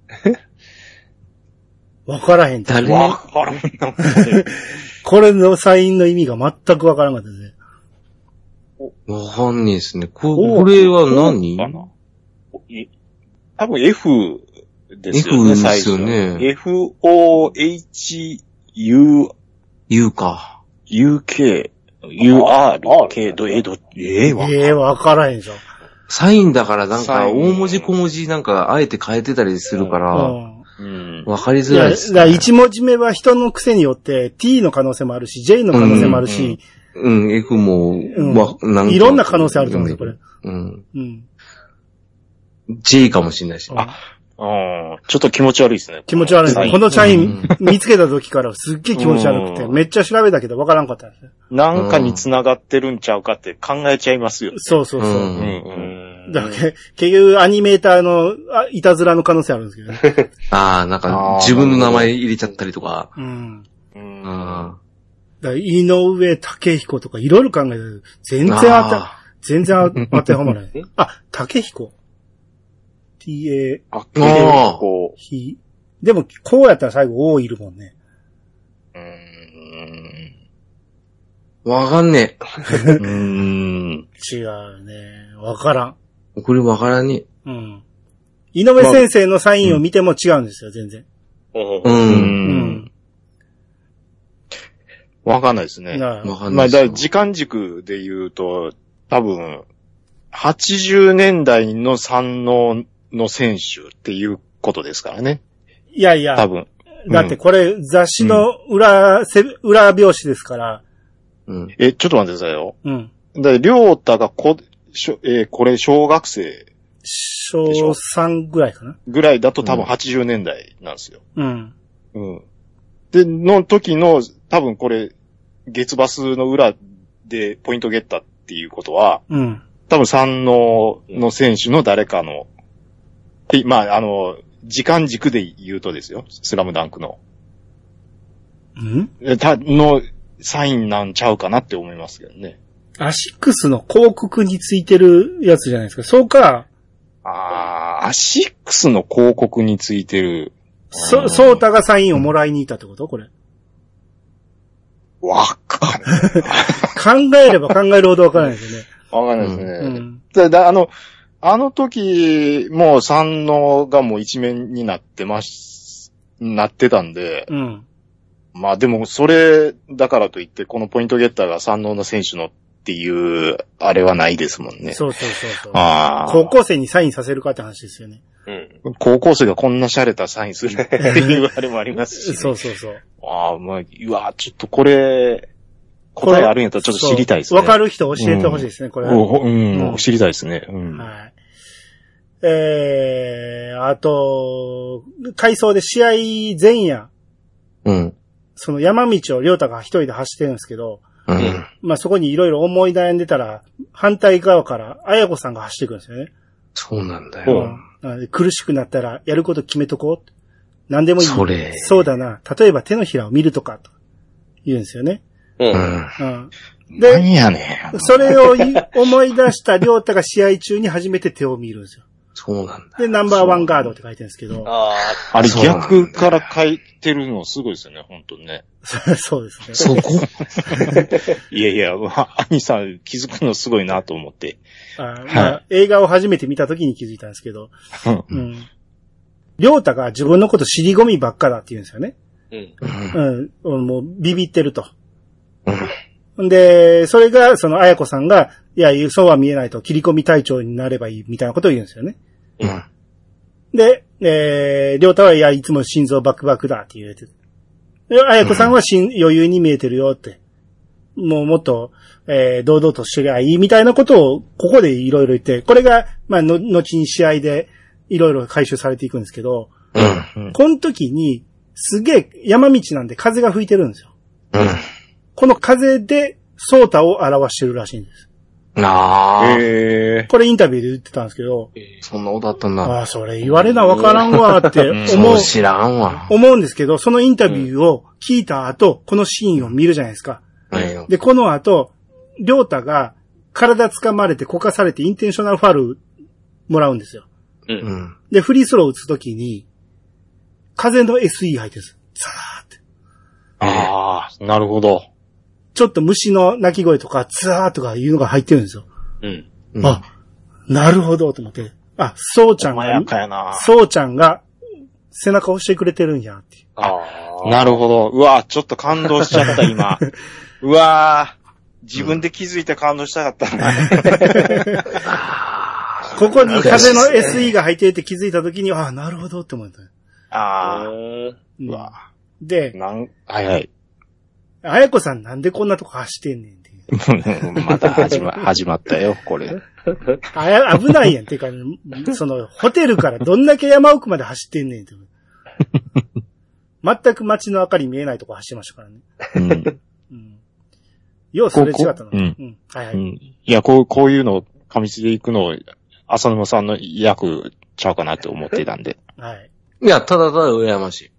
わからへん。 誰わからんな。 これのサインの意味が全くわからなかったね。 わかんねえですね。こ, これは何かな多分 F ですよね。 F ですよね。 エフオーエイチユー U か。 ユーケー、ユーアールケー ど、え、ど、えー、わえー、わからへんじゃん。 サインだからなんか大文字小文字なんかあえて変えてたりするから、うん、わかりづらいですね。 いや、だから一文字目は人の癖によって T の可能性もあるし、J の可能性もあるし、 うん、うん、F も、 うん、なんいろんな可能性あると思うんですよ、これ。うん。うん。 J かもしれないし。 あ、あちょっと気持ち悪いですね。 気持ち悪いですね。この社員見つけた時からすっげえ気持ち悪くて、めっちゃ調べたけどわからんかったんですね。 なんかに繋がってるんちゃうかって考えちゃいますよ、ね。 そうそうそう。うんうん、だから結局アニメーターのいたずらの可能性あるんですけどね。 ああ、なんか自分の名前入れちゃったりとか。うん。うん。 だから井上武彦とかいろいろ考えてる。全然当て、全然当てはまらない。あ、武彦。ティーエー。あ、結構。ひ。でも、こうやったら最後、O いるもんね。うーん。わかんねえ。うーん。違うね。わからん。 これわからんねえ。 うん。井上先生のサインを見ても違うんですよ、全然。うん。うん。 わかんないですね。わかんない。まあ、だ時間軸で言うと、多分、はちじゅうねんだいの三能の選手っていうことですからね。 いやいや。 多分。 だってこれ雑誌の裏、うん、裏表紙ですから。 うん。え、ちょっと待ってくださいよ。うん。だから、りょうたがこ、しょ、えー、これ小学生。 小さんぐらいかなぐらいだと多分はちじゅうねんだいなんですよ。うん。うん。で、の時の、多分これ、月バスの裏でポイントゲッターっていうことは、うん。 多分三能の選手の誰かの、まあ、あの、時間軸で言うとですよ、スラムダンクの。 んた、の、サインなんちゃうかなって思いますけどね。 アシックスの広告についてるやつじゃないですか。そうか。 あー、アシックスの広告についてる。 そ、ソータがサインをもらいに行ったってことこれ。 わかんない。考えれば考えるほどわからないですよね。 わかんないですね。うん、だだあの、あの時、もう三能がもう一面になってます、なってたんで、 うん、 まあでもそれだからといって、このポイントゲッターが三能の選手のっていう、あれはないですもんね。 そうそうそうそう。 あ高校生にサインさせるかって話ですよね。 うん、高校生がこんな洒落たサインするっていうあれもありますし、ね。 そうそうそう。 ああ、まあ、うわ、ちょっとこれ、答えあるんやったらちょっと知りたいですね。 わかる人教えてほしいですね、うん、これは。 うん、うん、知りたいですね。うん、 はい。えー、あと、回想で試合前夜。 うん。 その山道を亮太が一人で走ってるんですけど、 うん。 まあそこにいろいろ思い悩んでたら、反対側から綾子さんが走ってくるんですよね。 そうなんだよ。 うん、苦しくなったらやること決めとこう。何でもいい。 それ。 そうだな。例えば手のひらを見るとか、と言うんですよね。 うん。 うん、で、 何やねん。それを思い出した亮太が試合中に初めて手を見るんですよ。 そうなんだ。 で、ナンバーワンガードって書いてるんですけど。 ああ。あれ逆から書いてるのすごいですよね、本当にね。 そうですね。 そこいやいや、兄さん気づくのすごいなと思って。 あ、まあはい、映画を初めて見た時に気づいたんですけど。うん。亮太が自分のこと尻込みばっかだって言うんですよね。うん。うん。もうビビってると。うん。で、それが、その、綾子さんが、いや、そうは見えないと、切り込み隊長になればいい、みたいなことを言うんですよね。 うん。 で、えー、亮太は、いや、いつも心臓バクバクだって言うて。で、綾子さんはしん、うん、余裕に見えてるよって。もうもっと、えー、堂々としてりゃいい、みたいなことを、ここでいろいろ言って、これが、まあ、の、後に試合で、いろいろ回収されていくんですけど、 うん。 この時に、すげえ山道なんで風が吹いてるんですよ。 うん。 この風で、ソータを表してるらしいんです。 ああ。へー。これインタビューで言ってたんですけど。 そんなことだったんだ。 ああ、それ言われなわからんわって思う。 そう知らんわ。 思うんですけど、そのインタビューを聞いた後、このシーンを見るじゃないですか。 うん、 で、この後、亮太が体掴まれてこかされてインテンショナルファウルもらうんですよ。 うん。 で、フリースロー打つときに、風の エスイー 入ってるんです。ザーって。 ああ、なるほど。 ちょっと虫の鳴き声とか、ツーとかいうのが入ってるんですよ。 うん。 あ、なるほど、と思って。あ、そうちゃんが、そうちゃんが背中を押してくれてるんや、って。 ああ、なるほど。うわ、ちょっと感動しちゃった、今。うわ自分で気づいて感動したかったな。 ここに風の エスイー が入っていて気づいたときに、ああ、なるほどって思った。 ああ。うわで、 なん、はいはい。 あやこさんなんでこんなとこ走ってんねんって。 また始ま、始まったよ、これ。 あや、危ないやん。っていうか、その、ホテルからどんだけ山奥まで走ってんねんって。全く街の明かり見えないとこ走ってましたからね。 うんうん、ようそれ違ったの。 うん。うん、 はいはい。 うん、いや、こう、こういうの、上地で行くの、浅沼さんの役ちゃうかなって思ってたんで。 はい。 いや、ただただ羨ましい。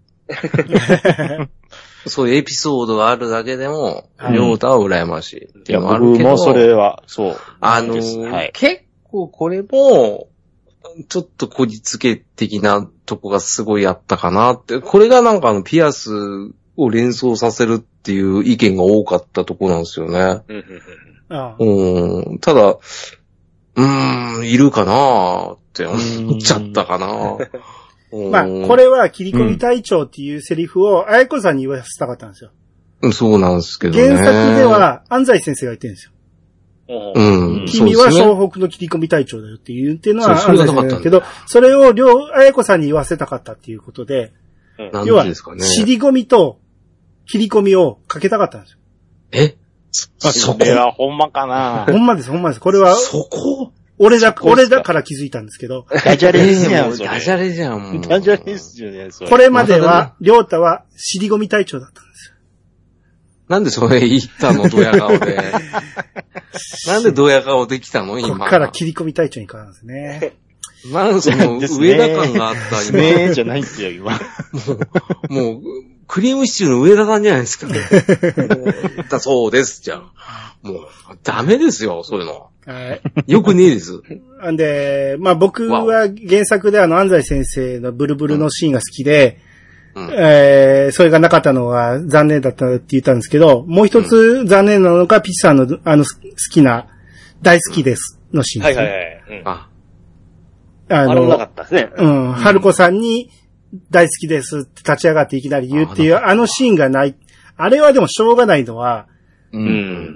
そういうエピソードがあるだけでも、りょうたは羨ましいっていうのもあるけど。 僕もそれは、そう。 あのーはい、結構これも、ちょっとこじつけ的なとこがすごいあったかなって。これがなんかあの、ピアスを連想させるっていう意見が多かったとこなんですよね。うん。ただ、うーん、いるかなって思っちゃったかな。 まあ、これは切り込み隊長っていうセリフを、あやこさんに言わせたかったんですよ。 そうなんですけどね。 原作では、安西先生が言ってるんですよ。 うん。 君は湘北の切り込み隊長だよって言ってるのは安西先生だけど、それを両、あやこさんに言わせたかったっていうことで、要は、尻込みと切り込みをかけたかったんですよ。 えあ、そこはほんまかなほんまです、ほんまです。これは、 そこ俺だ、俺だから気づいたんですけど。 ダジャレじゃん。 ダジャレじゃん。 ダジャレですよね、それ。 これまでは、りょうたは尻込み隊長だったんですよ。 なんでそれ言ったのドヤ顔で。なんでドヤ顔できたの今。 こっから切り込み隊長に変わるんですね。 なんでその上田感があった今。ねえじゃないんですよ、今。もう、もう、クリームシチューの上田さんじゃないですか。だそうです、じゃあ。もう、ダメですよ、そういうの。はい。よくねえです。 んで、まあ僕は原作であの安西先生のブルブルのシーンが好きで、うん、えー、それがなかったのは残念だったって言ったんですけど、もう一つ残念なのがピッチさんのあの好きな、大好きですのシーンです、ね。はいはいはい。うん、ああの、なかったですね。 うん。春子さんに大好きですって立ち上がっていきなり言うっていう、あのシーンがない。あれはでもしょうがないのは、うん、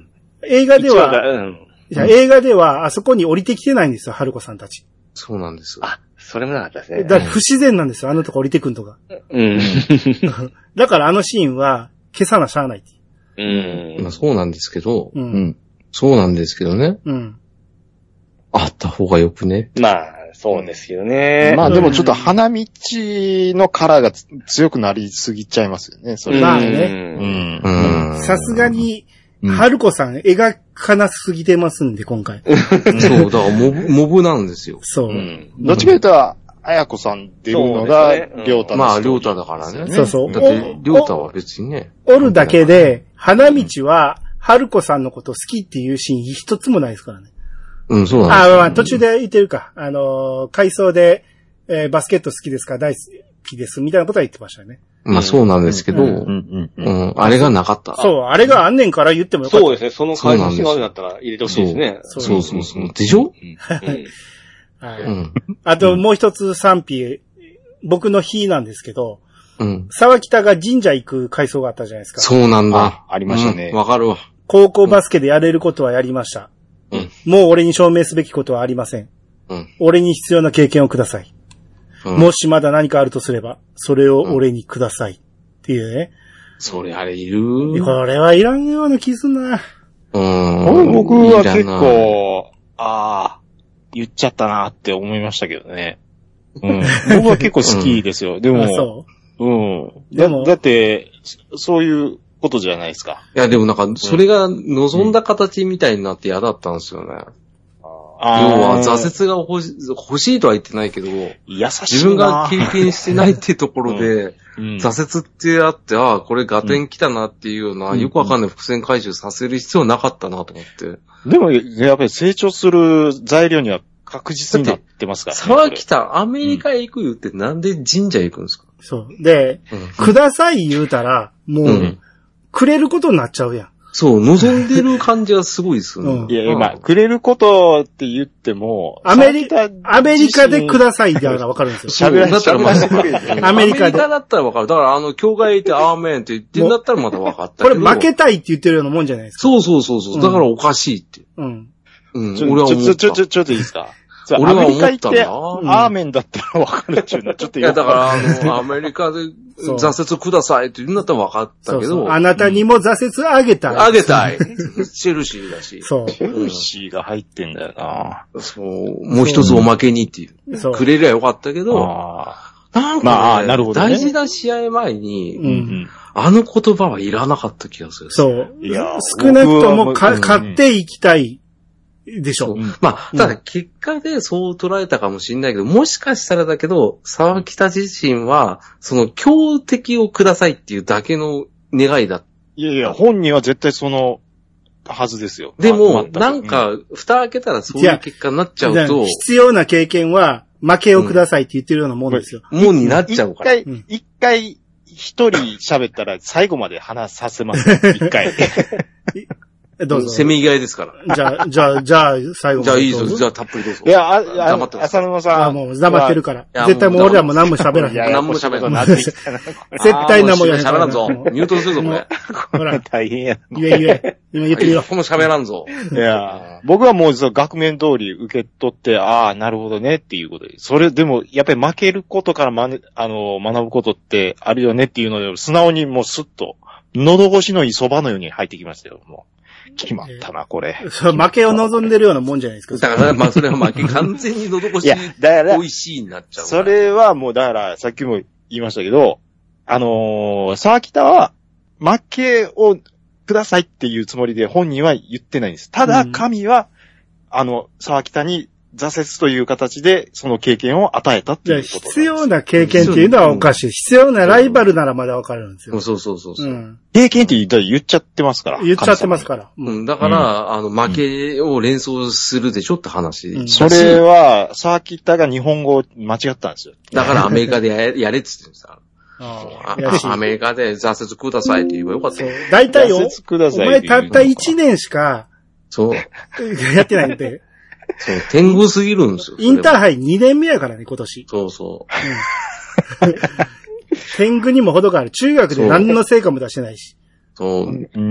映画では、うん、いや映画ではあそこに降りてきてないんですよ、春子さんたち。 そうなんです。 あ、それもなかったですね。 だから不自然なんですよ、あのとこ降りてくんとか。うん。だからあのシーンは消さなしゃあないって。 うん。まあそうなんですけど、うん。そうなんですけどね。うん。あった方がよくね。 まあ、そうですよね。 まあでもちょっと花道のカラーが強くなりすぎちゃいますよね、それ。 まあね。うん。さすがに、春子さん描かなすぎてますんで、今回。 そう、だからモブ、モブなんですよ。 そう。うん、どっちかというと、綾子さん出るのが、りょうた、 まあ、りょうただからね。 そうそう。 だって、りょうたは別にね。 おるだけで、花道は、春子さんのこと好きっていうシーン一つもないですからね。 うん、そうなんです、 ね。あ、まあ、途中で言ってるか。あの、回想で、えー、バスケット好きですか大好きです。みたいなことは言ってましたよね。 まあ、そうなんですけど、うん、うん、あれがなかった。 そう、あれがあんねんから言ってもよかった。 そうですね。その回想があるんだったら入れてほしいですね。 そうそうそうそう。でしょ、 はい、うん、あと、もう一つ賛否、僕の日なんですけど、うん。沢北が神社行く回想があったじゃないですか。 そうなんだ。 ありましたね。 わ、うん、かるわ。 高校バスケでやれることはやりました。うん。もう俺に証明すべきことはありません。うん。俺に必要な経験をください。うん。もしまだ何かあるとすれば、それを俺にください。っていうね。 それあれいる？ これはいらんような気すんな。 うん。僕は結構、ああ、言っちゃったなって思いましたけどね。うん。僕は結構好きですよ。うん、でも、そう。うん。でも、だって、そういうことじゃないですか。 いや、でもなんか、それが望んだ形みたいになって嫌だったんですよね。あ要は、挫折が欲し欲しいとは言ってないけど、 優しい自分が経験してないっていうところで、うん、挫折ってあって、ああ、これ合点来たなっていうような、うん、よくわかんない伏線回収させる必要なかったなと思って。 でも、やっぱり成長する材料には確実になってますからね。 沢北、アメリカへ行く言ってなんで神社行くんですか？ そう。で、うん、ください言うたら、もう、うん、くれることになっちゃうやん。 そう、望んでる感じはすごいですよね。 うん、いやいや、まあ、くれることって言っても、 アメリカ、アメリカでくださいってあるのわかるんですよ。喋らだったらまあ、 アメリカで。アメリカだったらわかる。だから、あの、教会行ってアーメンって言ってんだったらまだわかったけど。 これ負けたいって言ってるようなもんじゃないですか。 そうそうそうそう。だからおかしいって。うん。 うん。俺は思った。ちょ、ちょ、ちょ、ちょっといいですか？俺は思ったな。アーメンだったらわかるっていうのはちょっといや、だから、あの、アメリカで挫折くださいって言うんだったらわかったけど。そうそうあなたにも挫折あげたい。 あげたい。チェルシーだし。 そう。 チェルシーが入ってんだよな。 そう。もう一つおまけにっていう。そう。くれりゃよかったけど。なんか、ね、まあ、なるほど、ね。大事な試合前に、うん、あの言葉はいらなかった気がする。 そう。いや、少なくともか、勝っていきたい。でしょ。 まあ、ただ結果でそう捉えたかもしれないけど、もしかしたらだけど、沢北自身は、その強敵をくださいっていうだけの願いだ。 いやいや、本人は絶対そのはずですよ。 でも、なんか、蓋開けたらそういう結果になっちゃうと。 必要な経験は、負けをくださいって言ってるようなもんですよ。 もんになっちゃうから。 一回、一回、一人喋ったら最後まで話させます。一回。 どうぞ。せめぎ合いですから。 じゃあ、じゃあ、じゃあ、最後まで。 じゃあいいぞ。じゃあたっぷりどうぞ。 いや、あ、あ、黙って浅沼さん。 あ、もう黙ってるから。絶対もう俺らも何も喋らへん。いや、 何も喋らん。 絶対何も言わへん。 喋らんぞ。ミュートするぞ、これ。 ほら、大変や。 言え言え。今言ってみろ。 この喋らんぞ。 いや、僕はもう額面通り受け取って、ああ、なるほどねっていうことで。それでも、やっぱり負けることからまね、あの、学ぶことってあるよねっていうので、素直にもうスッと、喉越しのいいそばのように入ってきましたよ、もう。決まったな、これ。 そう、負けを望んでるようなもんじゃないですか。 だから、まあ、それは負け、完全に喉越し、美味しいになっちゃう。 それはもう、だから、さっきも言いましたけど、あのー、沢北は、負けをくださいっていうつもりで本人は言ってないんです。ただ、神は、うん、あの、沢北に挫折という形でその経験を与えたっていうことなんです。 必要な経験っていうのはおかしい。必要なライバルならまだわかるんですよ。 そうそうそうそう、うん。 経験って言っちゃってますから。 言っちゃってますから。 うん。だから、うん、あの、負けを連想するでしょって話。 うん、それは、沢北が日本語を間違ったんですよ。 だからアメリカでやれ、やれって言ってさ。ああアメリカで挫折くださいって言えばよかった。 大体よ、お前たったいちねんしか、 そう。 やってないんで。 そう、天狗すぎるんですよ。 インターハイにねんめやからね、今年。 そうそう。 うん、天狗にも程がある。中学で何の成果も出してないし。 そう。う。うん。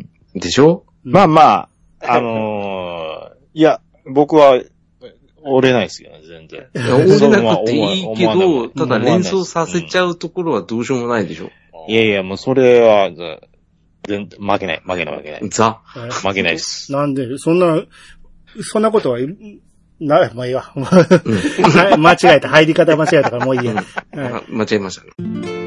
でしょ、 うん、まあまあ、あのー、いや、僕は、折れないですよね、全然。 いや、折れなくていいけど、ただ連想させちゃうところはどうしようもないでしょ。 いやいや、もうそれは、全然、負けない、負けない、負けない。 ザ負けないです。 なんで、そんな、そんなことは、な、まあいいわ。間違えた。入り方間違えたからもういいや。 うん、間違えましたね。